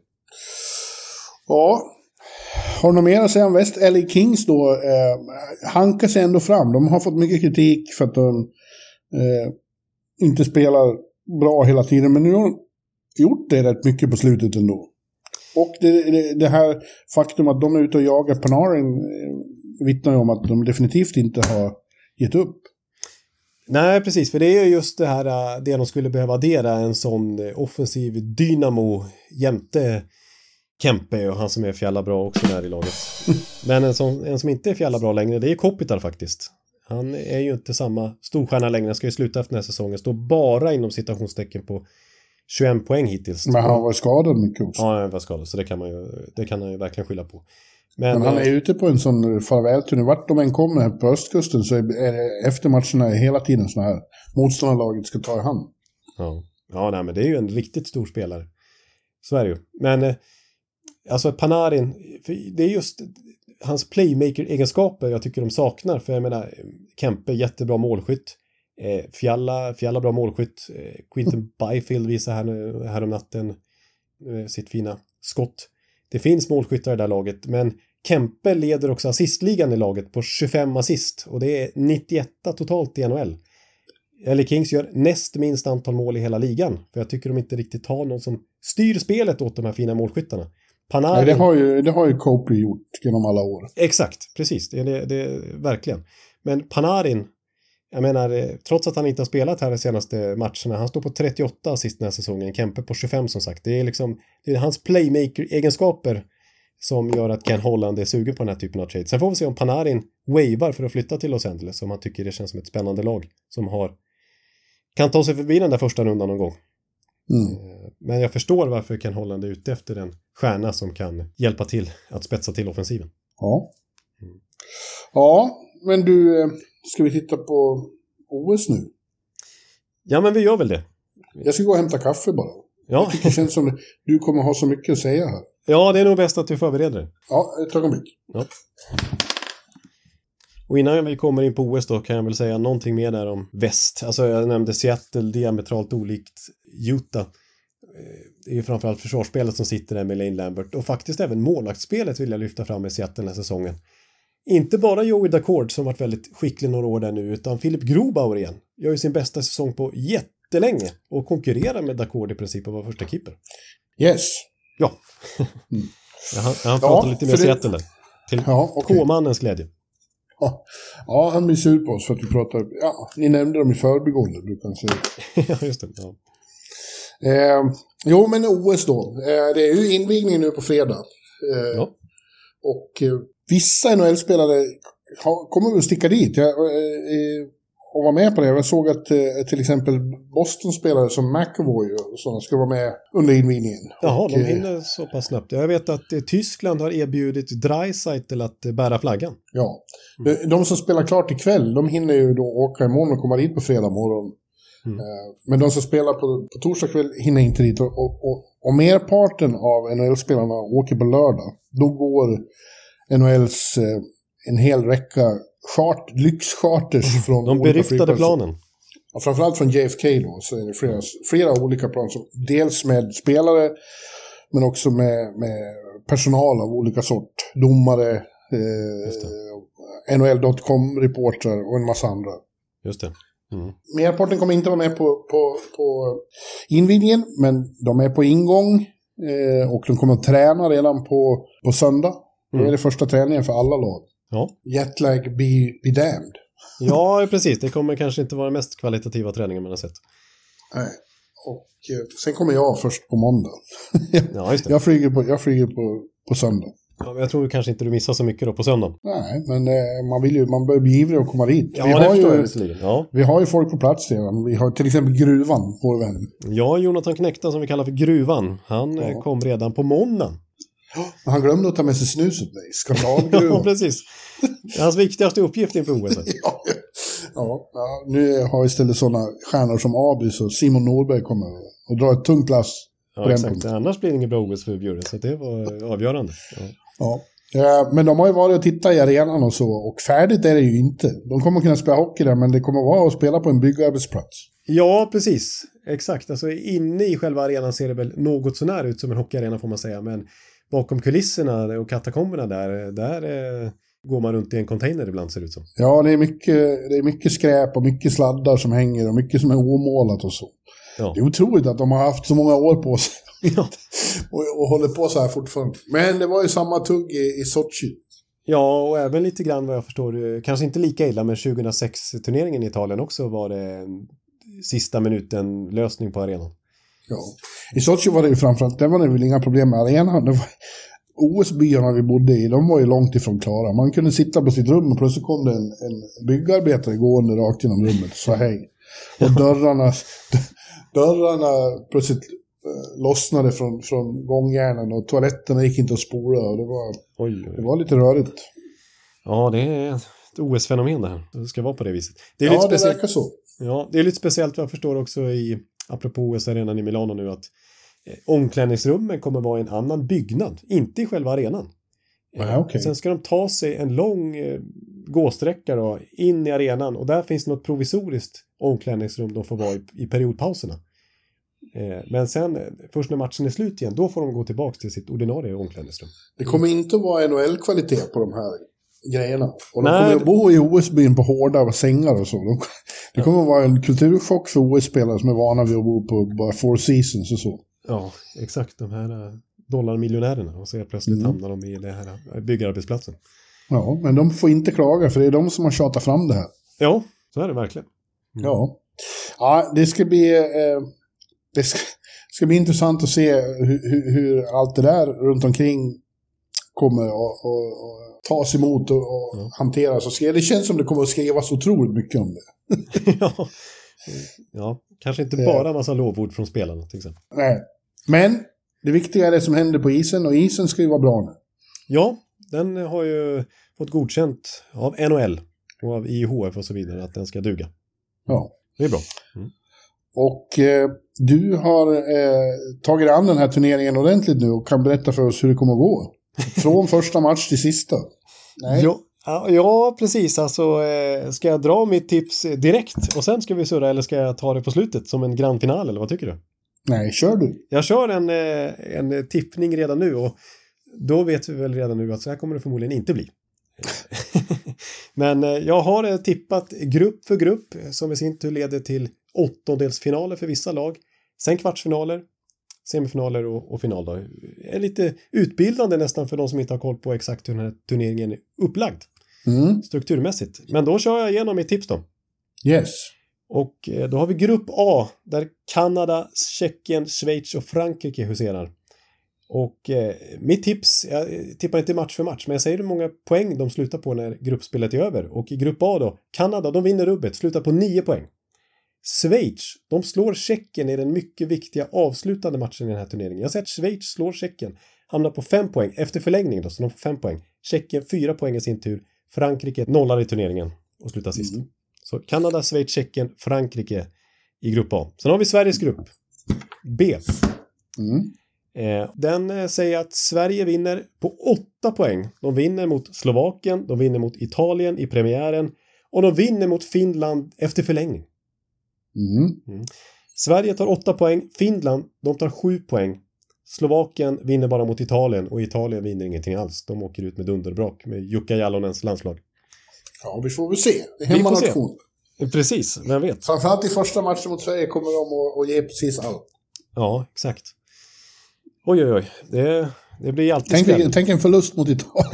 S2: Ja. Har du något mer att säga om West? L A Kings då eh, hankar sig ändå fram. De har fått mycket kritik för att de eh, inte spelar bra hela tiden, men nu har de gjort det rätt mycket på slutet ändå. Och det, det, det här faktum att de är ute och jagar Panarin eh, vittnar ju om att de definitivt inte har gett upp.
S1: Nej, precis, för det är just det här det de skulle behöva addera, en sån offensiv dynamo jämte Kempe och han som är fjälla bra också där i laget. Men en som, en som inte är fjälla bra längre, det är Kopitar faktiskt. Han är ju inte samma storstjärna längre, han ska ju sluta efter den här säsongen. Står bara inom citationstecken på tjugoett poäng hittills.
S2: Men han var skadad mycket också.
S1: Ja, han var skadad, så det kan, man ju, det kan han ju verkligen skylla på. Men,
S2: Men han är ute på en sån farvälturné. Vart de än kommer här på östkusten så är det efter matcherna hela tiden så här motståndarlaget ska ta i hand.
S1: Ja, ja nej, men det är ju en riktigt stor spelare. Så är det ju. Men alltså Panarin, det är just hans playmaker-egenskaper jag tycker de saknar. För jag menar, Kempe, jättebra målskytt. Eh, Fjalla, Fjalla bra målskytt. Eh, Quinton Byfield visar här, nu, här om natten eh, sitt fina skott. Det finns målskyttar i det här laget, men Kempe leder också assistligan i laget på tjugofem assist. Och det är nittioett totalt i N H L. L A Kings gör näst minst antal mål i hela ligan. För jag tycker de inte riktigt har någon som styr spelet åt de här fina målskyttarna. Panarin...
S2: Nej, det har ju, det har ju Copley gjort genom alla år.
S1: Exakt, precis. Det är det, det, verkligen. Men Panarin, jag menar, trots att han inte har spelat här de senaste matcherna, han står på trettioåtta assist den här säsongen, Kempe på tjugofem som sagt. Det är liksom, det är hans playmaker-egenskaper som gör att Ken Holland är sugen på den här typen av trade. Sen får vi se om Panarin wavar för att flytta till Los Angeles, om han tycker det känns som ett spännande lag som har kan ta sig förbi den där första rundan någon gång.
S2: Mm.
S1: Men jag förstår varför Ken Holland är ute efter en stjärna som kan hjälpa till att spetsa till offensiven.
S2: Ja. Mm. Ja, men du, ska vi titta på O S nu?
S1: Ja, men vi gör väl det.
S2: Jag ska gå och hämta kaffe bara.
S1: Ja.
S2: Jag tycker det känns som att du kommer ha så mycket att säga här.
S1: Ja, det är nog bäst att du förbereder dig.
S2: Ja, ett ögonblick. Ja.
S1: Och innan vi kommer in på O S då kan jag väl säga någonting mer där om väst. Alltså jag nämnde Seattle, diametralt olikt Utah. Det är ju framförallt försvarsspelet som sitter där med Lane Lambert. Och faktiskt även målvaktsspelet vill jag lyfta fram i Seattle den här säsongen. Inte bara Joey Daccord som varit väldigt skicklig några år där nu, utan Philip Grubauer igen. Gör ju sin bästa säsong på jättelänge och konkurrerar med Daccord i princip och var första keeper.
S2: Yes.
S1: Ja. Mm. Jag har, jag har pratat ja, lite med Seattle där. Till
S2: ja, okay.
S1: K-mannens glädje.
S2: Ja. ja, han blir sur på oss för att vi pratar... Ja, ni nämnde dem i förbigående, brukar man säga.
S1: Ja, just det. Ja.
S2: Eh, jo, men O S då. Eh, det är ju invigning nu på fredag. Eh,
S1: ja.
S2: Och eh, vissa N H L-spelare har, kommer väl sticka dit. Jag, eh, och vara med på det. Jag såg att eh, till exempel Boston-spelare som McAvoy och sådana ska vara med under invigningen.
S1: Jaha,
S2: och,
S1: de hinner så pass snabbt. Jag vet att eh, Tyskland har erbjudit Draisaitl att eh, bära flaggan.
S2: Ja, mm. de, de som spelar klart ikväll, de hinner ju då åka imorgon och komma dit på fredag morgon. Mm. Eh, men de som spelar på, på torsdag kväll hinner inte dit. Och, och, och, och merparten av N H L-spelarna åker på lördag. Då går N H L:s eh, en hel räcka chart, lyxcharters från
S1: de beryktade planen.
S2: Ja, framförallt från J F K då, så är det flera, flera olika plan. Som, dels med spelare, men också med, med personal av olika sort. Domare, eh, N H L dot com-reportrar och en massa andra.
S1: Just det. Mm.
S2: Merparten kommer inte vara med på, på, på invigningen, men de är på ingång eh, och de kommer att träna redan på, på söndag. Mm. Det är det första träningen för alla lag.
S1: Ja.
S2: Jetlag be, be damned.
S1: Ja, precis. Det kommer kanske inte vara den mest kvalitativa träningen man har sett.
S2: Nej. Och eh, sen kommer jag först på måndag.
S1: Ja, just det.
S2: Jag flyger på, jag flyger på, på söndag.
S1: Ja, men jag tror kanske inte du missar så mycket då på söndag.
S2: Nej, men eh, man vill ju, man bör bli ivrig att komma dit.
S1: Ja,
S2: vi,
S1: det
S2: har
S1: ju,
S2: ju,
S1: ja.
S2: vi har ju folk på plats redan. Vi har till exempel Gruvan, vår vän.
S1: Ja, Jonathan Knekta som vi kallar för Gruvan. Han ja. kom redan på måndagen.
S2: Han glömde att ta med sig snuset. Skandalgruvan.
S1: Ja, precis. Det är hans viktigaste uppgift inför O S.
S2: ja, ja, ja, nu har vi istället sådana stjärnor som Abis och Simon Norberg kommer och drar ett tungt lass på
S1: ja,
S2: den
S1: exakt.
S2: punkten.
S1: Annars blir det ingen bra O S för Bjuren, så det var avgörande. Ja.
S2: Ja. Ja, men de har ju varit och tittat i arenan och så, och färdigt är det ju inte. De kommer kunna spela hockey där, men det kommer vara att spela på en byggarbetsplats.
S1: Ja, precis. Exakt. Alltså inne i själva arenan ser det väl något så när ut som en hockeyarena får man säga, men bakom kulisserna och katakomberna där, där eh, går man runt i en container ibland, ser det ut som.
S2: Ja, det är mycket, det är mycket skräp och mycket sladdar som hänger och mycket som är omålat och så. Ja. Det är otroligt att de har haft så många år på sig. Ja. och, och håller på så här fortfarande. Men det var ju samma tugg i, i Sochi.
S1: Ja, och även lite grann vad jag förstår, kanske inte lika illa, men tjugohundrasex-turneringen i Italien också var det en sista minuten lösning på arenan.
S2: Ja, i Sochi var det ju framförallt, det var det väl inga problem med arenan. Det var, O S-byarna vi bodde i, de var ju långt ifrån klara. Man kunde sitta på sitt rum och plötsligt kom det en, en byggarbetare gående rakt genom rummet och sa hej. Och dörrarna, dörrarna plötsligt eh, lossnade från, från gångjärnen och toaletterna gick inte att spola. Och det, var,
S1: oj, oj.
S2: det var lite rörigt.
S1: Ja, det är ett O S-fenomen det här. Det ska vara på det viset. Det är
S2: ja,
S1: lite
S2: det
S1: speciellt.
S2: verkar så.
S1: Ja, det är lite speciellt vad jag förstår också i, apropå O S-arenan i Milano nu, att eh, omklädningsrummen kommer vara i en annan byggnad, inte i själva arenan.
S2: Ah, okay.
S1: Sen ska de ta sig en lång eh, gåsträcka då, in i arenan, och där finns något provisoriskt omklädningsrum de får vara i, i periodpauserna. Eh, men sen, först när matchen är slut igen, då får de gå tillbaka till sitt ordinarie omklädningsrum.
S2: Det kommer inte att vara N H L-kvalitet på de här grejerna. Och de
S1: Nej,
S2: kommer att bo i O S-byn på hårda sängar och så. De, det kommer att vara en kulturchock för O S-spelare som är vana vid att bo på bara Four Seasons och så.
S1: Ja, exakt. De här dollarmiljonärerna. Och så är plötsligt mm. hamnar de i det här byggarbetsplatsen.
S2: Ja, men de får inte klaga för det är de som har tjatat fram det här.
S1: Ja, så är det verkligen. Mm.
S2: Ja. Ja, det ska bli... Eh, det ska, ska bli intressant att se hur, hur, hur allt det där runt omkring kommer att tas emot och, och ja. hanteras. Det känns som det kommer att skrivas otroligt mycket om det.
S1: ja. ja, kanske inte bara en massa lovord från spelarna till exempel.
S2: Nej, men det viktiga är det som händer på isen och isen ska ju vara bra nu.
S1: Ja, den har ju fått godkänt av N H L och av I H F och så vidare att den ska duga.
S2: Ja.
S1: Det är bra. Mm.
S2: Och eh, du har eh, tagit an den här turneringen ordentligt nu och kan berätta för oss hur det kommer att gå. Från första match till sista.
S1: Nej. Ja, ja, precis. Alltså, eh, ska jag dra mitt tips direkt och sen ska vi surra eller ska jag ta det på slutet som en grand final eller vad tycker du?
S2: Nej, kör du.
S1: Jag kör en, eh, en tippning redan nu och då vet vi väl redan nu att så här kommer det förmodligen inte bli. Men eh, jag har eh, tippat grupp för grupp som i sin tur leder till åttondelsfinaler för vissa lag. Sen kvartsfinaler, semifinaler och, och final då. Är lite utbildande nästan för de som inte har koll på exakt hur den här turneringen är upplagd.
S2: Mm.
S1: Strukturmässigt. Men då kör jag igenom mitt tips då.
S2: Yes.
S1: Och eh, då har vi grupp A där Kanada, Tjeckien, Schweiz och Frankrike huserar. Och eh, mitt tips, jag tippar inte match för match, men jag säger hur många poäng de slutar på när gruppspelet är över. Och i grupp A då, Kanada, de vinner rubbet, slutar på nio poäng. Schweiz, de slår Tjeckien i den mycket viktiga avslutande matchen i den här turneringen. Jag säger att Schweiz slår Tjeckien, hamnar på fem poäng efter förlängning då, så de får fem poäng. Tjeckien fyra poäng i sin tur, Frankrike nollar i turneringen och slutar sist. Mm. Så Kanada, Schweiz, Tjeckien, Frankrike i grupp A. Sen har vi Sveriges grupp, B.
S2: Mm.
S1: Eh, den eh, säger att Sverige vinner på åtta poäng. De vinner mot Slovakien, de vinner mot Italien i premiären och de vinner mot Finland efter förlängning.
S2: Mm.
S1: Mm. Sverige tar åtta poäng, Finland de tar sju poäng. Slovakien vinner bara mot Italien och Italien vinner ingenting alls. De åker ut med dunderbrak med Jukka Jalonens landslag.
S2: Ja, vi får väl se. Det är hemmanation.
S1: Precis, vem vet.
S2: Framförallt i första matchen mot Sverige kommer de att, att ge precis allt.
S1: Ja, exakt. Oj, oj, oj. Det, det blir alltid
S2: tänk,
S1: skräll.
S2: Tänk en förlust mot Italien.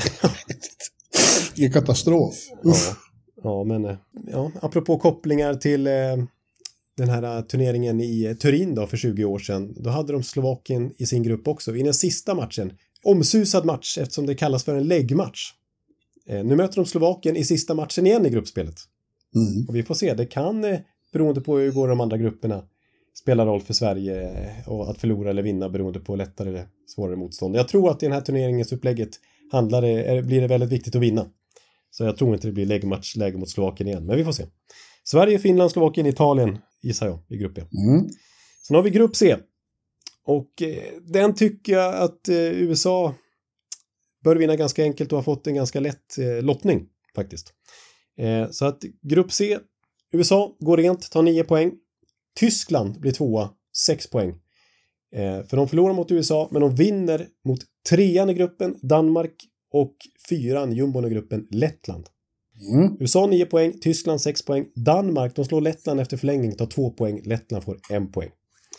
S2: Det är katastrof.
S1: Ja, ja, men ja, apropå kopplingar till eh, den här turneringen i Turin då för tjugo år sedan. Då hade de Slovakien i sin grupp också. I den sista matchen. Omsusad match eftersom det kallas för en läggmatch. Eh, nu möter de Slovakien i sista matchen igen i gruppspelet.
S2: Mm.
S1: Och vi får se. Det kan, eh, beroende på hur går de andra grupperna, spela roll för Sverige och att förlora eller vinna beroende på lättare eller svårare motstånd. Jag tror att i den här turneringens upplägget handlar det, blir det väldigt viktigt att vinna. Så jag tror inte det blir läggmatch läge mot Slovakien igen. Men vi får se. Sverige, Finland, Slovakien, Italien gissar jag i grupp B.
S2: Mm.
S1: Sen har vi grupp C. Och eh, den tycker jag att eh, U S A bör vinna ganska enkelt och har fått en ganska lätt eh, lottning faktiskt. Eh, så att grupp C, U S A går rent, tar nio poäng. Tyskland blir tvåa, sex poäng. Eh, för de förlorar mot U S A, men de vinner mot trean i gruppen, Danmark, och fyran, jumbon i gruppen, Lettland.
S2: Mm.
S1: U S A nio poäng, Tyskland sex poäng, Danmark, de slår Lettland efter förlängning, tar två poäng, Lettland får en poäng.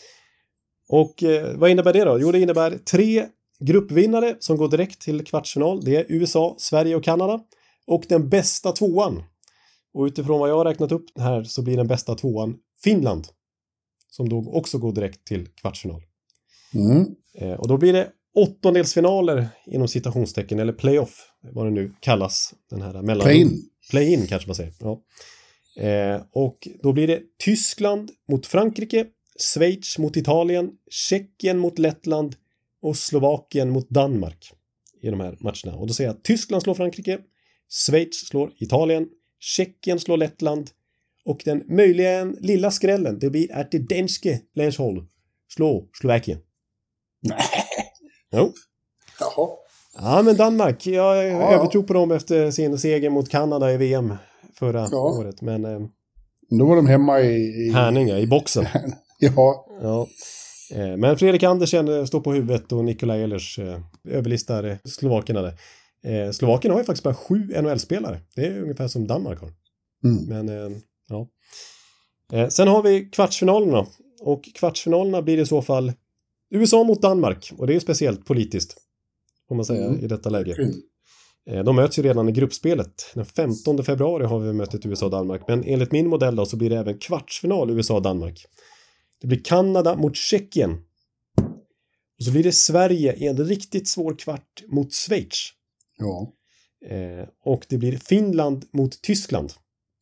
S1: Och eh, vad innebär det då? Jo, det innebär tre gruppvinnare som går direkt till kvartsfinal. Det är U S A, Sverige och Kanada. Och den bästa tvåan. Och utifrån vad jag har räknat upp här så blir den bästa tvåan Finland. Som då också går direkt till kvartsfinal.
S2: Mm.
S1: Eh, och då blir det åttondelsfinaler inom citationstecken, eller playoff, vad det nu kallas. Den här mellan...
S2: Play-in.
S1: Play-in kanske man säger. Ja. Eh, och då blir det Tyskland mot Frankrike, Schweiz mot Italien, Tjeckien mot Lettland och Slovakien mot Danmark i de här matcherna. Och då säger jag att Tyskland slår Frankrike, Schweiz slår Italien, Tjeckien slår Lettland och den möjliga lilla skrällen, det blir att det danske landshold slår Slovakien.
S2: Nej.
S1: Jo.
S2: Jaha.
S1: Ja, men Danmark, jag
S2: ja.
S1: övertro på dem efter sin seger mot Kanada i V M förra ja. året. Men eh,
S2: då var de hemma i... i...
S1: Härninga, i boxen.
S2: ja.
S1: ja. Eh, men Fredrik Andersen står på huvudet och Nikolaj Ehlers eh, överlistar eh, slovakerna där. Eh, Slovakien har ju faktiskt bara sju N H L-spelare. Det är ungefär som Danmark har.
S2: Mm.
S1: Men eh, ja. Eh, sen har vi kvartsfinalerna. Och kvartsfinalerna blir i så fall U S A mot Danmark. Och det är ju speciellt politiskt, får man säga, mm. i detta läge.
S2: Mm.
S1: Eh, de möts ju redan i gruppspelet. Den femtonde februari har vi mötet U S A och Danmark. Men enligt min modell då så blir det även kvartsfinal U S A och Danmark. Det blir Kanada mot Tjeckien. Och så blir det Sverige i en riktigt svår kvart mot Schweiz.
S2: Ja.
S1: Eh, och det blir Finland mot Tyskland.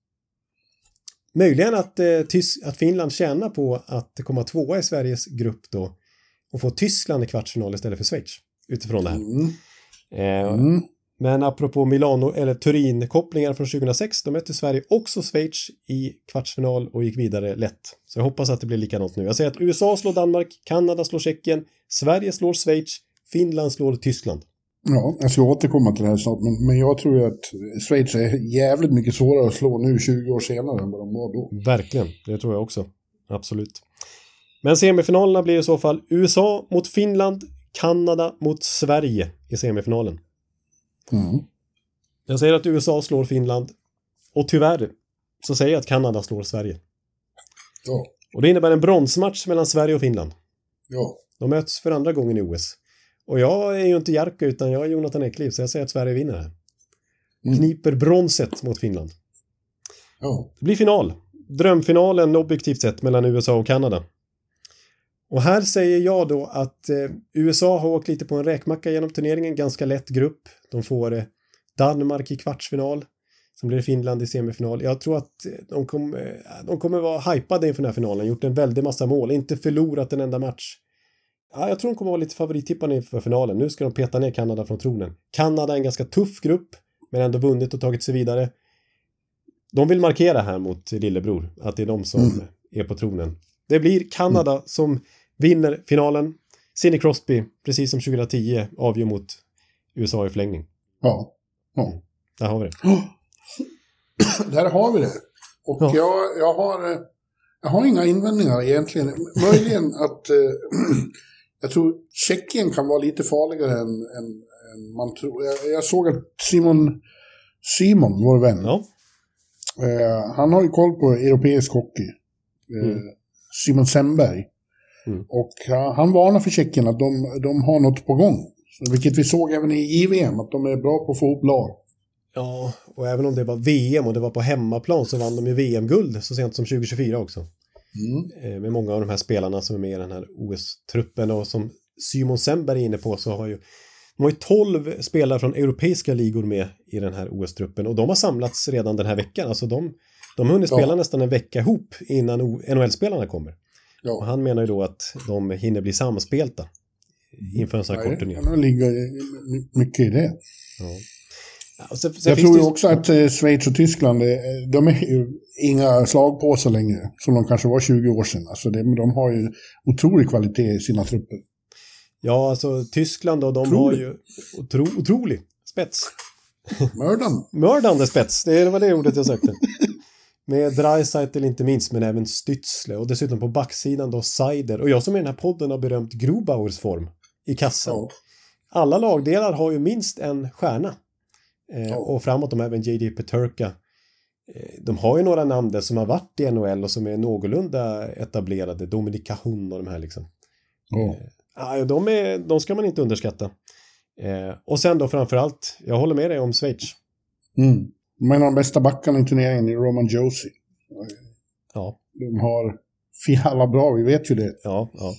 S1: Möjligen att, eh, Tys- att Finland tjänar på att komma tvåa i Sveriges grupp då och få Tyskland i kvartsfinal istället för Schweiz utifrån det här.
S2: Mm.
S1: Eh,
S2: Mm.
S1: Men apropå Milano eller Turin-kopplingar från tjugohundrasex, då mötte Sverige också Schweiz i kvartsfinal och gick vidare lätt. Så jag hoppas att det blir likadant nu. Jag säger att U S A slår Danmark, Kanada slår Tjeckien, Sverige slår Schweiz, Finland slår Tyskland.
S2: Ja, jag ska återkomma till det här snart, men, men jag tror att Schweiz är jävligt mycket svårare att slå nu tjugo år senare än vad de var då.
S1: Verkligen, det tror jag också. Absolut. Men semifinalerna blir i så fall U S A mot Finland, Kanada mot Sverige i semifinalen.
S2: Mm.
S1: Jag säger att U S A slår Finland och tyvärr så säger jag att Kanada slår Sverige.
S2: Ja.
S1: Och det innebär en bronsmatch mellan Sverige och Finland.
S2: Ja.
S1: De möts för andra gången i O S. Och jag är ju inte Jarko utan jag är Jonathan Ekliv, så jag säger att Sverige vinner här.
S2: Mm.
S1: Kniper bronset mot Finland.
S2: Ja.
S1: Det blir final. Drömfinalen objektivt sett mellan U S A och Kanada. Och här säger jag då att eh, U S A har åkt lite på en räkmacka genom turneringen. Ganska lätt grupp. De får eh, Danmark i kvartsfinal. Sen blir det Finland i semifinal. Jag tror att eh, de, kom, eh, de kommer vara hypade inför den här finalen. Gjort en väldig massa mål. Inte förlorat en enda match. Ja, jag tror de kommer vara lite favorittippande inför finalen. Nu ska de peta ner Kanada från tronen. Kanada är en ganska tuff grupp. Men ändå vunnit och tagit sig vidare. De vill markera här mot lillebror. Att det är de som mm. är på tronen. Det blir Kanada mm. som vinner finalen. Sidney Crosby, precis som tjugohundratio, avgör mot U S A i förlängning.
S2: Ja. ja.
S1: Där har vi det.
S2: Där har vi det. Och ja. jag, jag, har, jag har inga invändningar egentligen. Möjligen att eh, jag tror Tjeckien kan vara lite farligare än, än, än man tror. Jag, jag såg att Simon, Simon, vår vän,
S1: ja.
S2: eh, han har ju koll på europeisk hockey. Eh, mm. Simon Semberg. Mm. Och uh, han varnar för Tjeckien att de, de har något på gång. Så, vilket vi såg även i J V M, att de är bra på att få ihop lag.
S1: Ja, och även om det var V M och det var på hemmaplan så vann de ju V M-guld så sent som tjugo tjugofyra också. Mm. Eh, med många av de här spelarna som är med i den här O S-truppen. Och som Simon Semberg är inne på så har ju de har ju tolv spelare från europeiska ligor med i den här O S-truppen. Och de har samlats redan den här veckan. Alltså de, de har hunnit spela ja. nästan en vecka ihop innan N H L-spelarna kommer. Ja. Och han menar ju då att de hinner bli samspelta inför en sån här kort turné.
S2: Det ligger mycket i det.
S1: Ja. Ja, så, så
S2: jag tror ju också att eh, Schweiz och Tyskland, de är ju inga slagpåsar längre, som de kanske var tjugo år sedan. Alltså det, de har ju otrolig kvalitet i sina trupper.
S1: Ja, alltså Tyskland då, de otrolig. har ju otro, otrolig spets.
S2: Mördan.
S1: Mördande spets, det var det ordet jag sökte. Med Dreisaitl inte minst, men även Stützle. Och dessutom på backsidan då Seider. Och jag som i den här podden har berömt Grubauers form i kassan. Ja. Alla lagdelar har ju minst en stjärna. Eh, ja. Och framåt de även J D Peterka. Eh, de har ju några namn där som har varit i N H L och som är någorlunda etablerade. Dominik Kahun och de här liksom. Ja. Eh, de, är, de ska man inte underskatta. Eh, och sen då framförallt, jag håller med dig om Schweiz.
S2: Mm. Men de bästa backarna i turneringen är Roman Josi.
S1: Ja.
S2: De har alla bra, vi vet ju det.
S1: Ja, ja.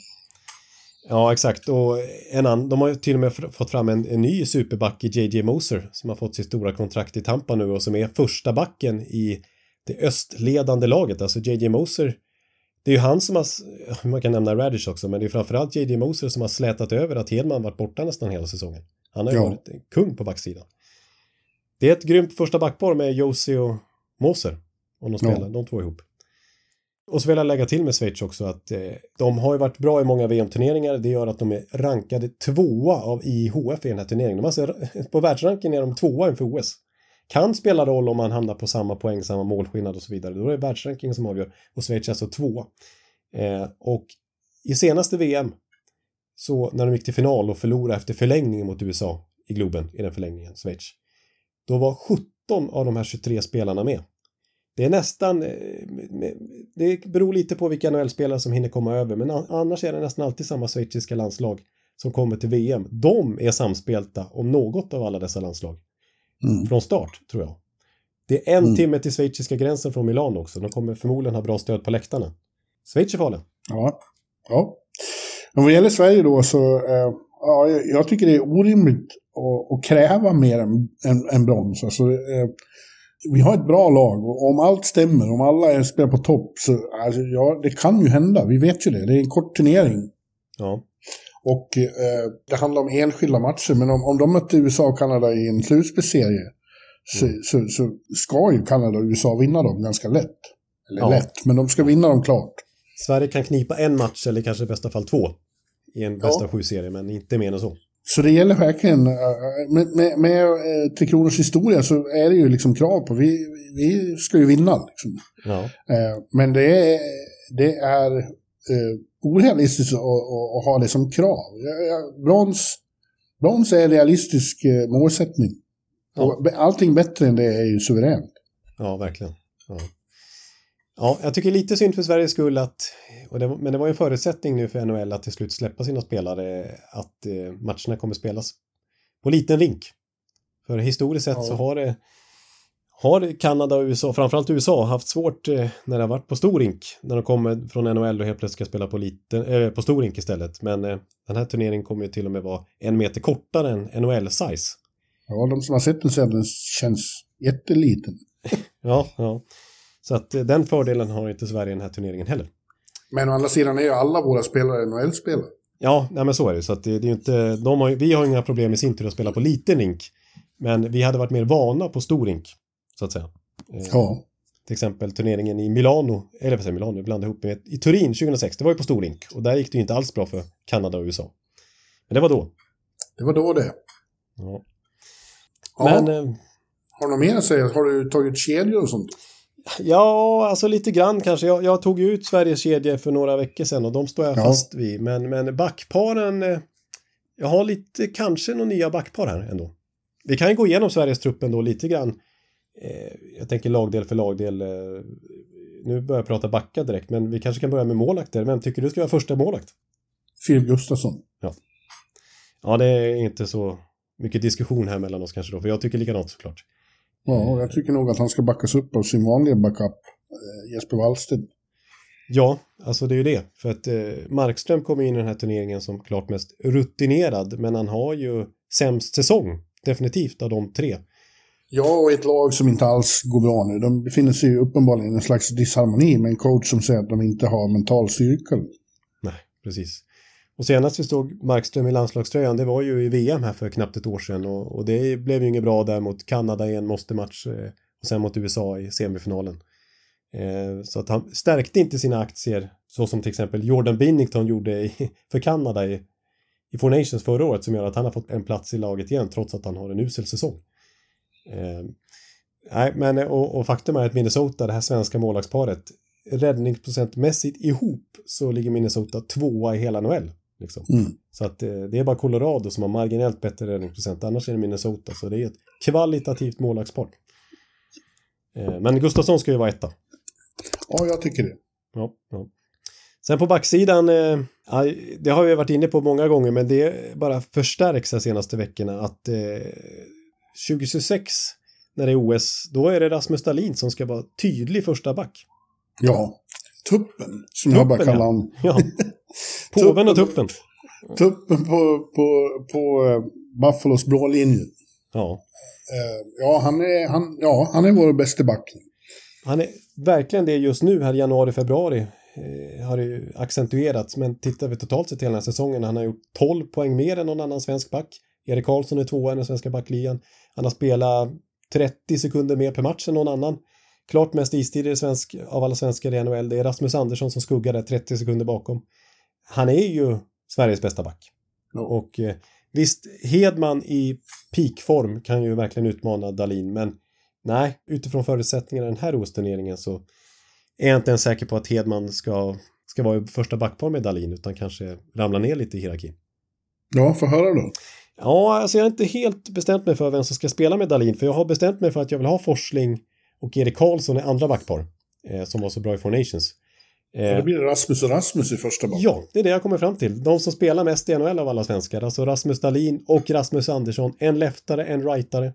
S1: Ja, exakt. Och en annan, de har ju till och med fått fram en, en ny superback i J J Moser som har fått sitt stora kontrakt i Tampa nu och som är första backen i det östledande laget. Alltså J J Moser, det är ju han som har, man kan nämna Radish också, men det är framförallt J J Moser som har slätat över att Hedman varit borta nästan hela säsongen. Han har ju ja. varit en kung på backsidan. Det är ett grymt första backpar med Josi och Moser. Om de spelar, ja. de två ihop. Och så vill jag lägga till med Schweiz också att eh, de har ju varit bra i många V M-turneringar. Det gör att de är rankade tvåa av I H F i den här turneringen. De alltså, på världsranken är de tvåa inför O S. Kan spela roll om man hamnar på samma poäng, samma målskillnad och så vidare. Då är det världsrankingen som avgör. Och Schweiz är alltså tvåa. Eh, och i senaste V M så när de gick till final och förlorade efter förlängning mot U S A i Globen i den förlängningen, Schweiz. Då var sjutton av de här tjugotre spelarna med. Det är nästan, det beror lite på vilka N H L-spelare som hinner komma över, men annars är det nästan alltid samma schweiziska landslag som kommer till V M. De är samspelta om något av alla dessa landslag. Mm. Från start, tror jag. Det är en mm. timme till schweiziska gränsen från Milano också. De kommer förmodligen ha bra stöd på läktarna. Schweiz är farlig.
S2: Ja, ja. Men vad gäller Sverige då så, eh, ja, jag tycker det är orimligt att, att kräva mer än, än, än brons. Alltså, eh, vi har ett bra lag och om allt stämmer, om alla är spelar på topp så, alltså, ja, det kan ju hända. Vi vet ju det. Det är en kort turnering.
S1: Ja.
S2: Och eh, det handlar om enskilda matcher, men om, om de möter U S A och Kanada i en slutspelsserie så, mm. så, så ska ju Kanada och U S A vinna dem ganska lätt. Eller ja. lätt, men de ska vinna dem klart. Sverige
S1: kan knipa en match eller kanske i bästa fall två i en bästa ja. sju-serie, men inte mer än så.
S2: Så det gäller verkligen, med, med, med Tre Kronors historia så är det ju liksom krav på, vi, vi ska ju vinna liksom.
S1: Ja.
S2: Men det är, det är orealistiskt att, att, att ha det som krav. Brons, brons är en realistisk målsättning. Ja. Allting bättre än det är ju suveränt.
S1: Ja, verkligen. Ja. Ja, jag tycker lite synd för Sveriges skull att, och det, men det var ju en förutsättning nu för N H L att till slut släppa sina spelare, att eh, matcherna kommer spelas på liten rink. För historiskt sett ja. så har det har Kanada och U S A, framförallt U S A, haft svårt eh, när det har varit på stor rink, när de kommer från N H L och helt plötsligt ska spela på, liten, eh, på stor rink istället. Men eh, den här turneringen kommer ju till och med vara en meter kortare än N H L-size.
S2: Ja, de som har sett den sen, den känns jätteliten.
S1: ja, ja. Så att den fördelen har inte Sverige i den här turneringen heller.
S2: Men å andra sidan är ju alla våra spelare N H L-spelare.
S1: Ja, nej men så är det. Så att det, det är ju inte, de har, vi har inga problem i sin tur att spela på liten rink. Men vi hade varit mer vana på stor rink, så att säga.
S2: Ja.
S1: Eh, till exempel turneringen i Milano, eller vad säger Milano, blandade ihop med i Turin tjugohundrasex. Det var ju på stor rink. Och där gick det ju inte alls bra för Kanada och U S A. Men det var då.
S2: Det var då det.
S1: Ja.
S2: ja. Men... Eh, har du något mer att säga? Har du tagit kedjor och sånt?
S1: Ja, alltså lite grann kanske. Jag, jag tog ut Sveriges kedjor för några veckor sedan och de står jag ja. fast vid. Men, men backparen, jag har lite, kanske några nya backpar här ändå. Vi kan ju gå igenom Sveriges truppen då lite grann. Eh, jag tänker lagdel för lagdel. Eh, nu börjar jag prata backa direkt, men vi kanske kan börja med målakter. Vem tycker du ska vara första målakt?
S2: Filip Gustafsson.
S1: Ja. Ja, det är inte så mycket diskussion här mellan oss kanske då, för jag tycker likadant såklart.
S2: Ja, jag tycker nog att han ska backas upp av sin vanliga backup, eh, Jesper Wallstedt.
S1: Ja, alltså det är ju det. För att eh, Markström kommer in i den här turneringen som klart mest rutinerad, men han har ju sämst säsong, definitivt, av de tre.
S2: Ja, och ett lag som inte alls går bra nu. De befinner sig ju uppenbarligen i en slags disharmoni med en coach som säger att de inte har mental styrka.
S1: Nej, precis. Och senast vi stod Markström i landslagströjan, det var ju i V M här för knappt ett år sedan. Och, och det blev ju inget bra där mot Kanada i en måste-match eh, och sen mot U S A i semifinalen. Eh, så att han stärkte inte sina aktier så som till exempel Jordan Binnington gjorde i, för Kanada i, i Four Nations förra året, som gör att han har fått en plats i laget igen trots att han har en usel säsong. Eh, nej, men, och, och faktum är att Minnesota, det här svenska målvaktsparet, räddningsprocentmässigt ihop så ligger Minnesota tvåa i hela N H L. Liksom. Mm. Så att eh, det är bara Colorado som har marginellt bättre räddningsprocent, annars är det Minnesota, så det är ett kvalitativt målvaktspar. Eh, men Gustafsson ska ju vara etta.
S2: Ja, jag tycker det.
S1: Ja, ja. Sen på backsidan, eh, det har vi varit inne på många gånger, men det bara förstärks de senaste veckorna att eh, tjugohundratjugosex när det är O S, då är det Rasmus Dahlin som ska vara tydlig första back.
S2: Ja, tuppen som tuppen, jag bara kallar honom.
S1: Ja. Påven och tuppen.
S2: Tuppen på, på, på uh, Buffalos blå linje.
S1: Ja.
S2: Uh, ja, han är, han, ja, han är vår bästa back.
S1: Han är verkligen det just nu här i januari, februari. Eh, har det ju accentuerats, men tittar vi totalt sett hela den här säsongen, han har gjort tolv poäng mer än någon annan svensk back. Erik Karlsson är tvåa i den svenska backligan. Han har spelat trettio sekunder mer per match än någon annan. Klart mest istid i svensk, av alla svenskar i N H L. Det är Rasmus Andersson som skuggar där trettio sekunder bakom. Han är ju Sveriges bästa back.
S2: Ja.
S1: Och eh, visst, Hedman i peakform kan ju verkligen utmana Dahlin, men nej, utifrån förutsättningarna i den här O S-turneringen så är jag inte ens säker på att Hedman ska, ska vara i första backpar med Dahlin, utan kanske ramla ner lite i hierarkin.
S2: Ja, får höra då.
S1: Ja, alltså jag har inte helt bestämt mig för vem som ska spela med Dahlin, för jag har bestämt mig för att jag vill ha Forsling och Erik Karlsson i andra backpar eh, som var så bra i Four Nations.
S2: Eh, ja, det blir Rasmus och Rasmus i första back.
S1: Ja, det är det jag kommer fram till. De som spelar mest i N H L av alla svenskar, alltså Rasmus Dahlin och Rasmus Andersson, en leftare, en rightare.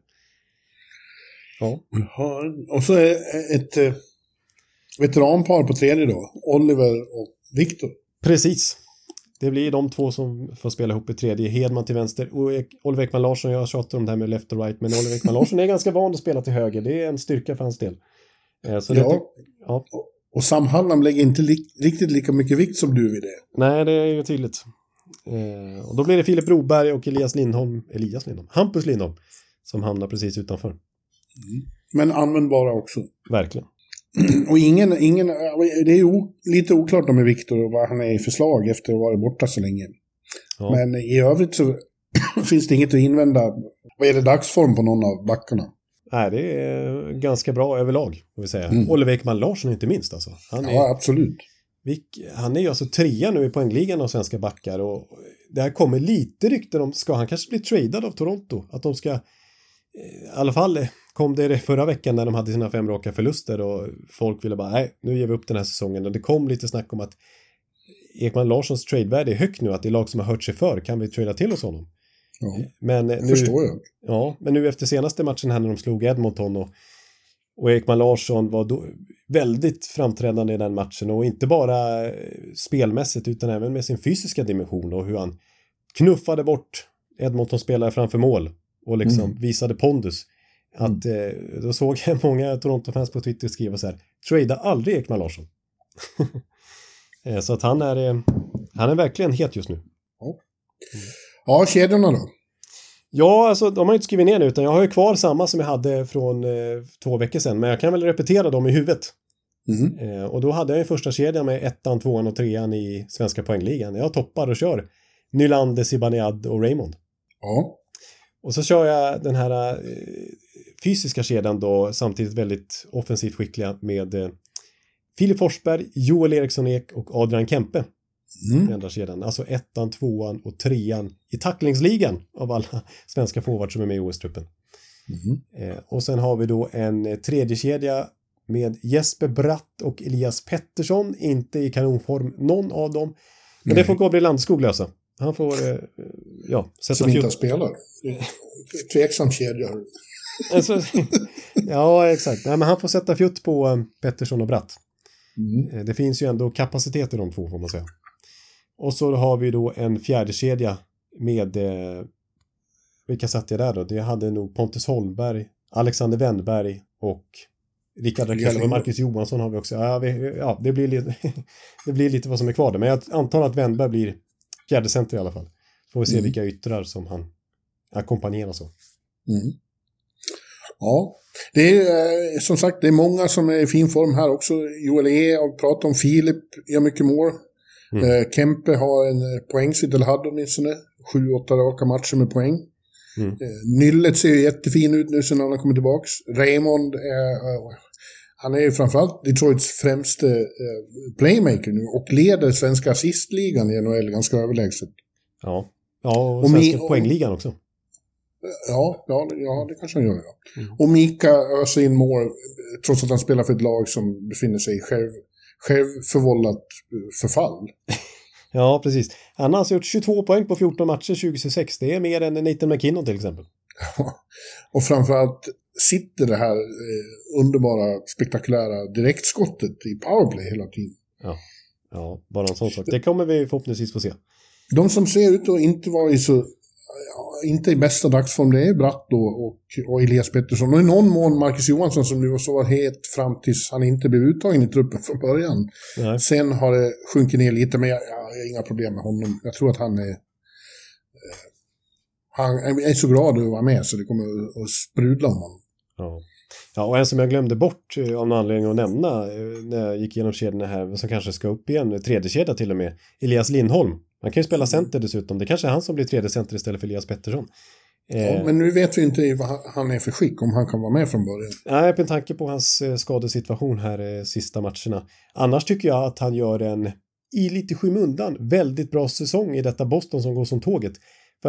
S1: Ja.
S2: Ja, och så är ett eh, veteranpar på tredje då, Oliver och Viktor.
S1: Precis. Det blir de två som får spela ihop i tredje. Hedman till vänster och Oliver Ekman Larsson, jag tjatar om det här med left och right, men Oliver Ekman Larsson är ganska van att spela till höger. Det är en styrka för hans del. Så
S2: ja,
S1: det, ja.
S2: Och Sam Hallam lägger inte li- riktigt lika mycket vikt som du vid det.
S1: Nej, det är ju tydligt. Eh, och då blir det Filip Broberg och Elias Lindholm, Elias Lindholm, Hampus Lindholm, som hamnar precis utanför.
S2: Mm. Men användbara också.
S1: Verkligen.
S2: Och ingen, ingen, det är ju lite oklart med Viktor och vad han är i förslag efter att ha varit borta så länge. Ja. Men i övrigt så finns det inget att invända. Vad är det dagsform på någon av backarna?
S1: Nej, det är ganska bra överlag, får vi säga. Mm. Oliver Ekman Larsson inte minst alltså. Han är,
S2: ja, absolut.
S1: Han är ju alltså trea nu i poängligan av svenska backar, och det här kommer lite rykten om, ska han kanske bli tradad av Toronto? Att de ska, i alla fall kom det förra veckan när de hade sina fem raka förluster och folk ville bara, nej, nu ger vi upp den här säsongen. Och det kom lite snack om att Ekman Larssons tradevärde är högt nu, att det är lag som har hört sig för, kan vi trada till oss honom?
S2: Ja,
S1: men nu,
S2: förstår jag.
S1: Ja, men nu efter senaste matchen här när de slog Edmonton och, och Ekman Larsson var då väldigt framträdande i den matchen, och inte bara spelmässigt utan även med sin fysiska dimension och hur han knuffade bort Edmonton-spelare framför mål och liksom mm. visade pondus. Att mm. då såg jag många Toronto-fans på Twitter skriva så här: trada aldrig Ekman Larsson. Så att han är han är verkligen het just nu.
S2: Ja, mm. ja, kedjorna då?
S1: Ja, alltså de har inte skrivit ner nu, utan jag har ju kvar samma som jag hade från eh, två veckor sedan, men jag kan väl repetera dem i huvudet. Mm. Eh, och då hade jag en första kedja med ettan, tvåan och trean i svenska poängligan. Jag toppar och kör Nylander, Zibanejad och Raymond.
S2: Ja.
S1: Och så kör jag den här eh, fysiska kedjan då, samtidigt väldigt offensivt skickliga med eh, Filip Forsberg, Joel Eriksson Ek och Adrian Kempe. Mm. I andra kedjan. Alltså ettan, tvåan och trean i tacklingsligan av alla svenska forwards som är med i O S-truppen. Mm. Eh, och sen har vi då en eh, tredje kedja med Jesper Bratt och Elias Pettersson, inte i kanonform någon av dem. Men Nej. Det får Gabriel Landeskog lösa. Han får eh, ja, sätta
S2: som inte spelar. Tveksam kedja.
S1: Alltså, ja, exakt. Nej, men han får sätta fjutt på eh, Pettersson och Bratt. Mm. Eh, det finns ju ändå kapacitet i de två, får man säga. Och så har vi då en fjärde kedja med eh, vilka satt jag där då? Det hade nog Pontus Holmberg, Alexander Wennberg och Rickard Rakell och Marcus Johansson har vi också. Ja, vi, ja det, blir lite, det blir lite vad som är kvar där. Men jag antar att Wennberg blir fjärde center i alla fall. Får vi se mm. vilka yttrar som han ackompanjerar så. Mm.
S2: Ja, det är som sagt, det är många som är i fin form här också. Joel E. och pratar om Filip, gör mycket mål. Mm. Uh, Kempe har en uh, poängsvidd, eller hade åtminstone sju, åtta raka matcher med poäng. Mm. Uh, Nyllet ser ju jättefin ut nu sen han har kommit tillbaks. Raymond, uh, uh, han är ju framförallt Detroits främste uh, playmaker nu och leder svenska assistligan i N H L ganska överlägset.
S1: Ja, ja och, och svenska mi- poängligan också.
S2: Ja, ja, ja, det kanske han gör. Ja. Mm. Och Mika öser in mål trots att han spelar för ett lag som befinner sig i själv självförvållat förfall.
S1: Ja, precis. Han har alltså gjort tjugotvå poäng på fjorton matcher tjugo tjugosex. Det är mer än Nathan McKinnon till exempel.
S2: Och framförallt sitter det här eh, underbara, spektakulära direktskottet i powerplay hela tiden.
S1: Ja, ja, bara en sån sak. Det kommer vi förhoppningsvis få se.
S2: De som ser ut att inte vara i så ja, inte i bästa dagsform, det är Bratt då och, och Elias Pettersson. Och i någon mån Marcus Johansson som nu var så helt fram tills han inte blev uttagen i truppen från början. Nej. Sen har det sjunkit ner lite, men jag, jag har inga problem med honom. Jag tror att han är eh, han är så glad att vara med så det kommer att sprudla om honom.
S1: Ja. Ja, och en som jag glömde bort av någon anledning att nämna när jag gick igenom kedjorna här, som kanske ska upp igen, tredje kedja till och med, Elias Lindholm. Han kan ju spela center dessutom. Det kanske är han som blir tredje center istället för Elias Pettersson.
S2: Ja, eh, men nu vet vi inte vad han är för skick, om han kan vara med från början.
S1: Nej, med tanke på hans eh, skadesituation här eh, sista matcherna. Annars tycker jag att han gör en, i lite skymundan, väldigt bra säsong i detta Boston som går som tåget. För att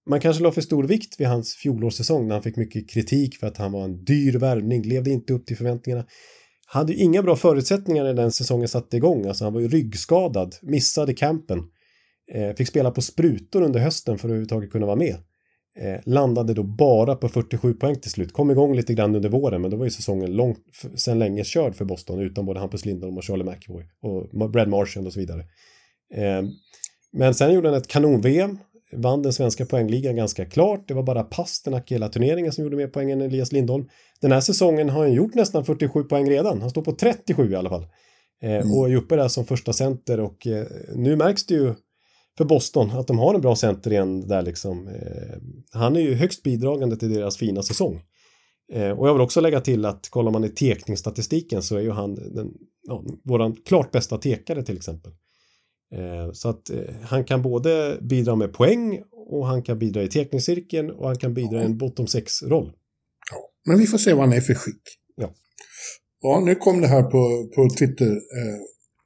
S1: man kanske la för stor vikt vid hans fjolårssäsong när han fick mycket kritik för att han var en dyr värvning, levde inte upp till förväntningarna. Hade ju inga bra förutsättningar när den säsongen satte igång. Alltså han var ju ryggskadad, missade campen. Eh, fick spela på sprutor under hösten för att överhuvudtaget kunna vara med. Eh, landade då bara på fyrtiosju poäng till slut. Kom igång lite grann under våren, men då var ju säsongen långt sedan länge körd för Boston utan både Hampus Lindholm och Charlie McAvoy och Brad Marchand och så vidare. Eh, men sen gjorde han ett kanon-V M. Vann den svenska poängligan ganska klart. Det var bara Pasternak i hela turneringen som gjorde mer poäng än Elias Lindholm. Den här säsongen har han gjort nästan fyrtiosju poäng redan. Han står på trettiosju i alla fall. Eh, mm. Och är uppe där som första center. Och eh, nu märks det ju för Boston att de har en bra center igen där liksom. Eh, han är ju högst bidragande till deras fina säsong. Eh, och jag vill också lägga till att kollar man i tekningsstatistiken så är ju han den, ja, våran klart bästa tekare till exempel. Så att han kan både bidra med poäng och han kan bidra i tekningscirkeln och han kan bidra i en bottom sex-roll.
S2: Ja, men vi får se vad han är för skick.
S1: Ja.
S2: Ja, nu kom det här på, på Twitter eh,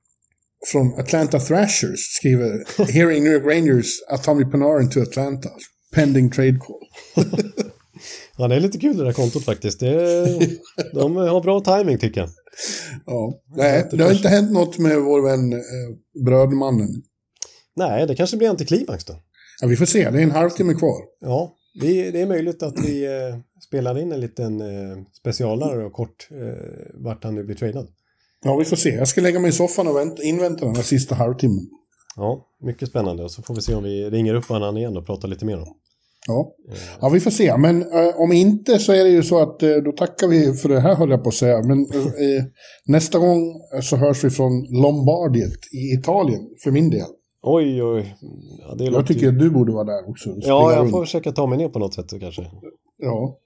S2: från Atlanta Thrashers skriver Hearing New York Rangers Atomic Panarin to Atlanta pending trade call.
S1: Ja, det är lite kul det där kontot faktiskt. Det är, de har bra timing tycker jag.
S2: Ja, nej, det har inte hänt något med vår vän eh, brödmannen.
S1: Nej, det kanske blir antiklimax då.
S2: Ja, vi får se. Det är en halvtimme kvar.
S1: Ja, vi, det är möjligt att vi eh, spelar in en liten eh, specialare och kort eh, vart han nu blir tradad.
S2: Ja, vi får se. Jag ska lägga mig i soffan och vänta, invänta den här sista halvtimmen.
S1: Ja, mycket spännande. Och så får vi se om vi ringer upp varandra igen och pratar lite mer om.
S2: Ja. Ja, vi får se. Men eh, om inte så är det ju så att eh, då tackar vi för det här, höll jag på att säga. Men eh, nästa gång så hörs vi från Lombardiet i Italien, för min del.
S1: Oj, oj. Ja, det
S2: jag tycker ju... att du borde vara där också.
S1: Ja, jag
S2: runt.
S1: får försöka ta mig ner på något sätt kanske.
S2: Ja.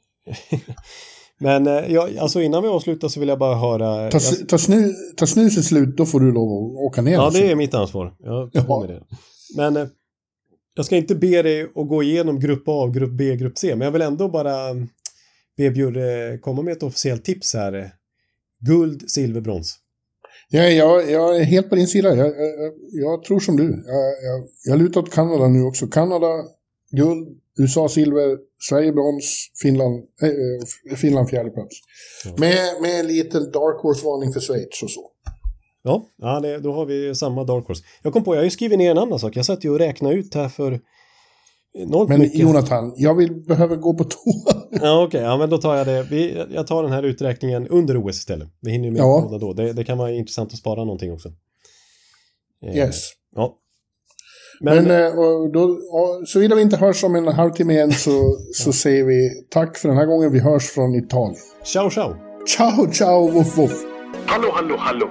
S1: Men eh, jag, alltså innan vi avslutar så vill jag bara höra...
S2: Ta,
S1: jag...
S2: ta, snu, ta snuset slut, då får du lov att åka ner.
S1: Ja, det är mitt ansvar. Jag tar med det. Men... Eh, jag ska inte be dig att gå igenom grupp A, grupp B, grupp C. Men jag vill ändå bara be Bjurre komma med ett officiellt tips här. Guld, silver, brons.
S2: Ja, jag, jag är helt på din sida. Jag, jag, jag tror som du. Jag, jag, jag lutar åt Kanada nu också. Kanada, guld, U S A, silver, Sverige, brons, Finland, äh, Finland fjärde plats. Ja. Med, med en liten dark horse-varning för Schweiz och så.
S1: Ja, ja det, då har vi samma dark horse. Jag kom på, jag har ju skrivit ner en annan sak. Jag satt ju och räknade ut här för enormt
S2: men
S1: mycket.
S2: Jonathan, jag vill behöva gå på toa.
S1: Ja, okej. Okay, ja, men då tar jag det. Vi, jag tar den här uträkningen under O S istället. Vi hinner ju med
S2: ja.
S1: båda då. Det, det kan vara intressant att spara någonting också.
S2: Yes.
S1: Eh, ja.
S2: Men, men och då, och, så vidare vi inte hörs om en halvtimme igen så, så ja. säger vi tack för den här gången. Vi hörs från Italien.
S1: Ciao, ciao.
S2: Ciao, ciao, voff, voff.
S4: Hallå, hallå, hallå.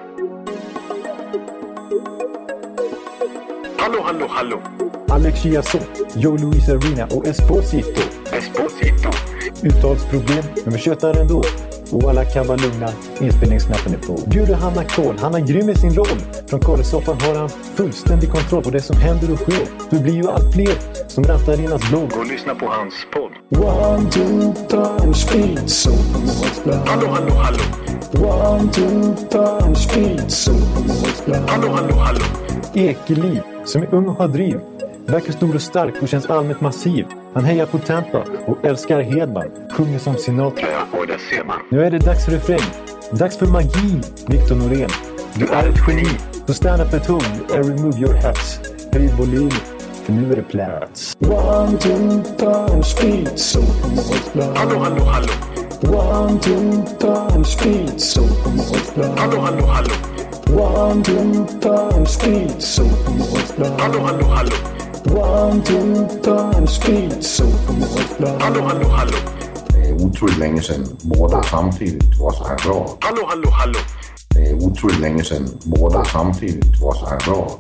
S4: Hallå, hallå, hallå.
S5: Alex Chiazot, Joe Luis Arena och Esposito.
S4: Esposito.
S5: Uttalsproblem, men vi tjötar ändå. Och alla kan vara lugna, inspelningsknappen är på. Bjuder Hanna Kohl, han är grym i sin roll. Från Kåresoffan har han fullständig kontroll på det som händer och sker. Det blir ju allt fler som rattar in hans blogg.
S4: Och lyssna på hans podd.
S5: One, two, times speed, so
S4: hallå, hallå, hallå.
S5: One, two, times speed, so
S4: hallå, hallå, hallå.
S5: Ekeliv, som är ung och har driv. Verkar stor och stark och känns allmänt massiv. Han hejar på Tampa och älskar Hedman. Sjunger som Sinatra.
S4: Ja, och det ser man.
S5: Nu är det dags för refräng. Dags för magi, Victor Norén.
S4: Du är ett geni.
S5: Så stand up at home and remove your hats. Höj volym, för nu är det plats. One, two, times speed, so
S4: hallå, hallå, hallå.
S5: One, two, times speed, so
S4: hallå, hallå, hallå.
S5: One, two, times speed, so
S4: hallå, hallå, hallå.
S5: One, two, times speed, so
S4: hallå, hallå, hallå.
S6: Det är otroligt länge sedan båda samtidigt var så här bra.
S4: Hallå, hallå, hallå.
S6: Det är otroligt länge sedan båda samtidigt var så här bra.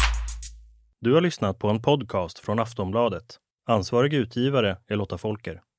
S7: Du har lyssnat på en podcast från Aftonbladet. Ansvarig utgivare är Lotta Folker.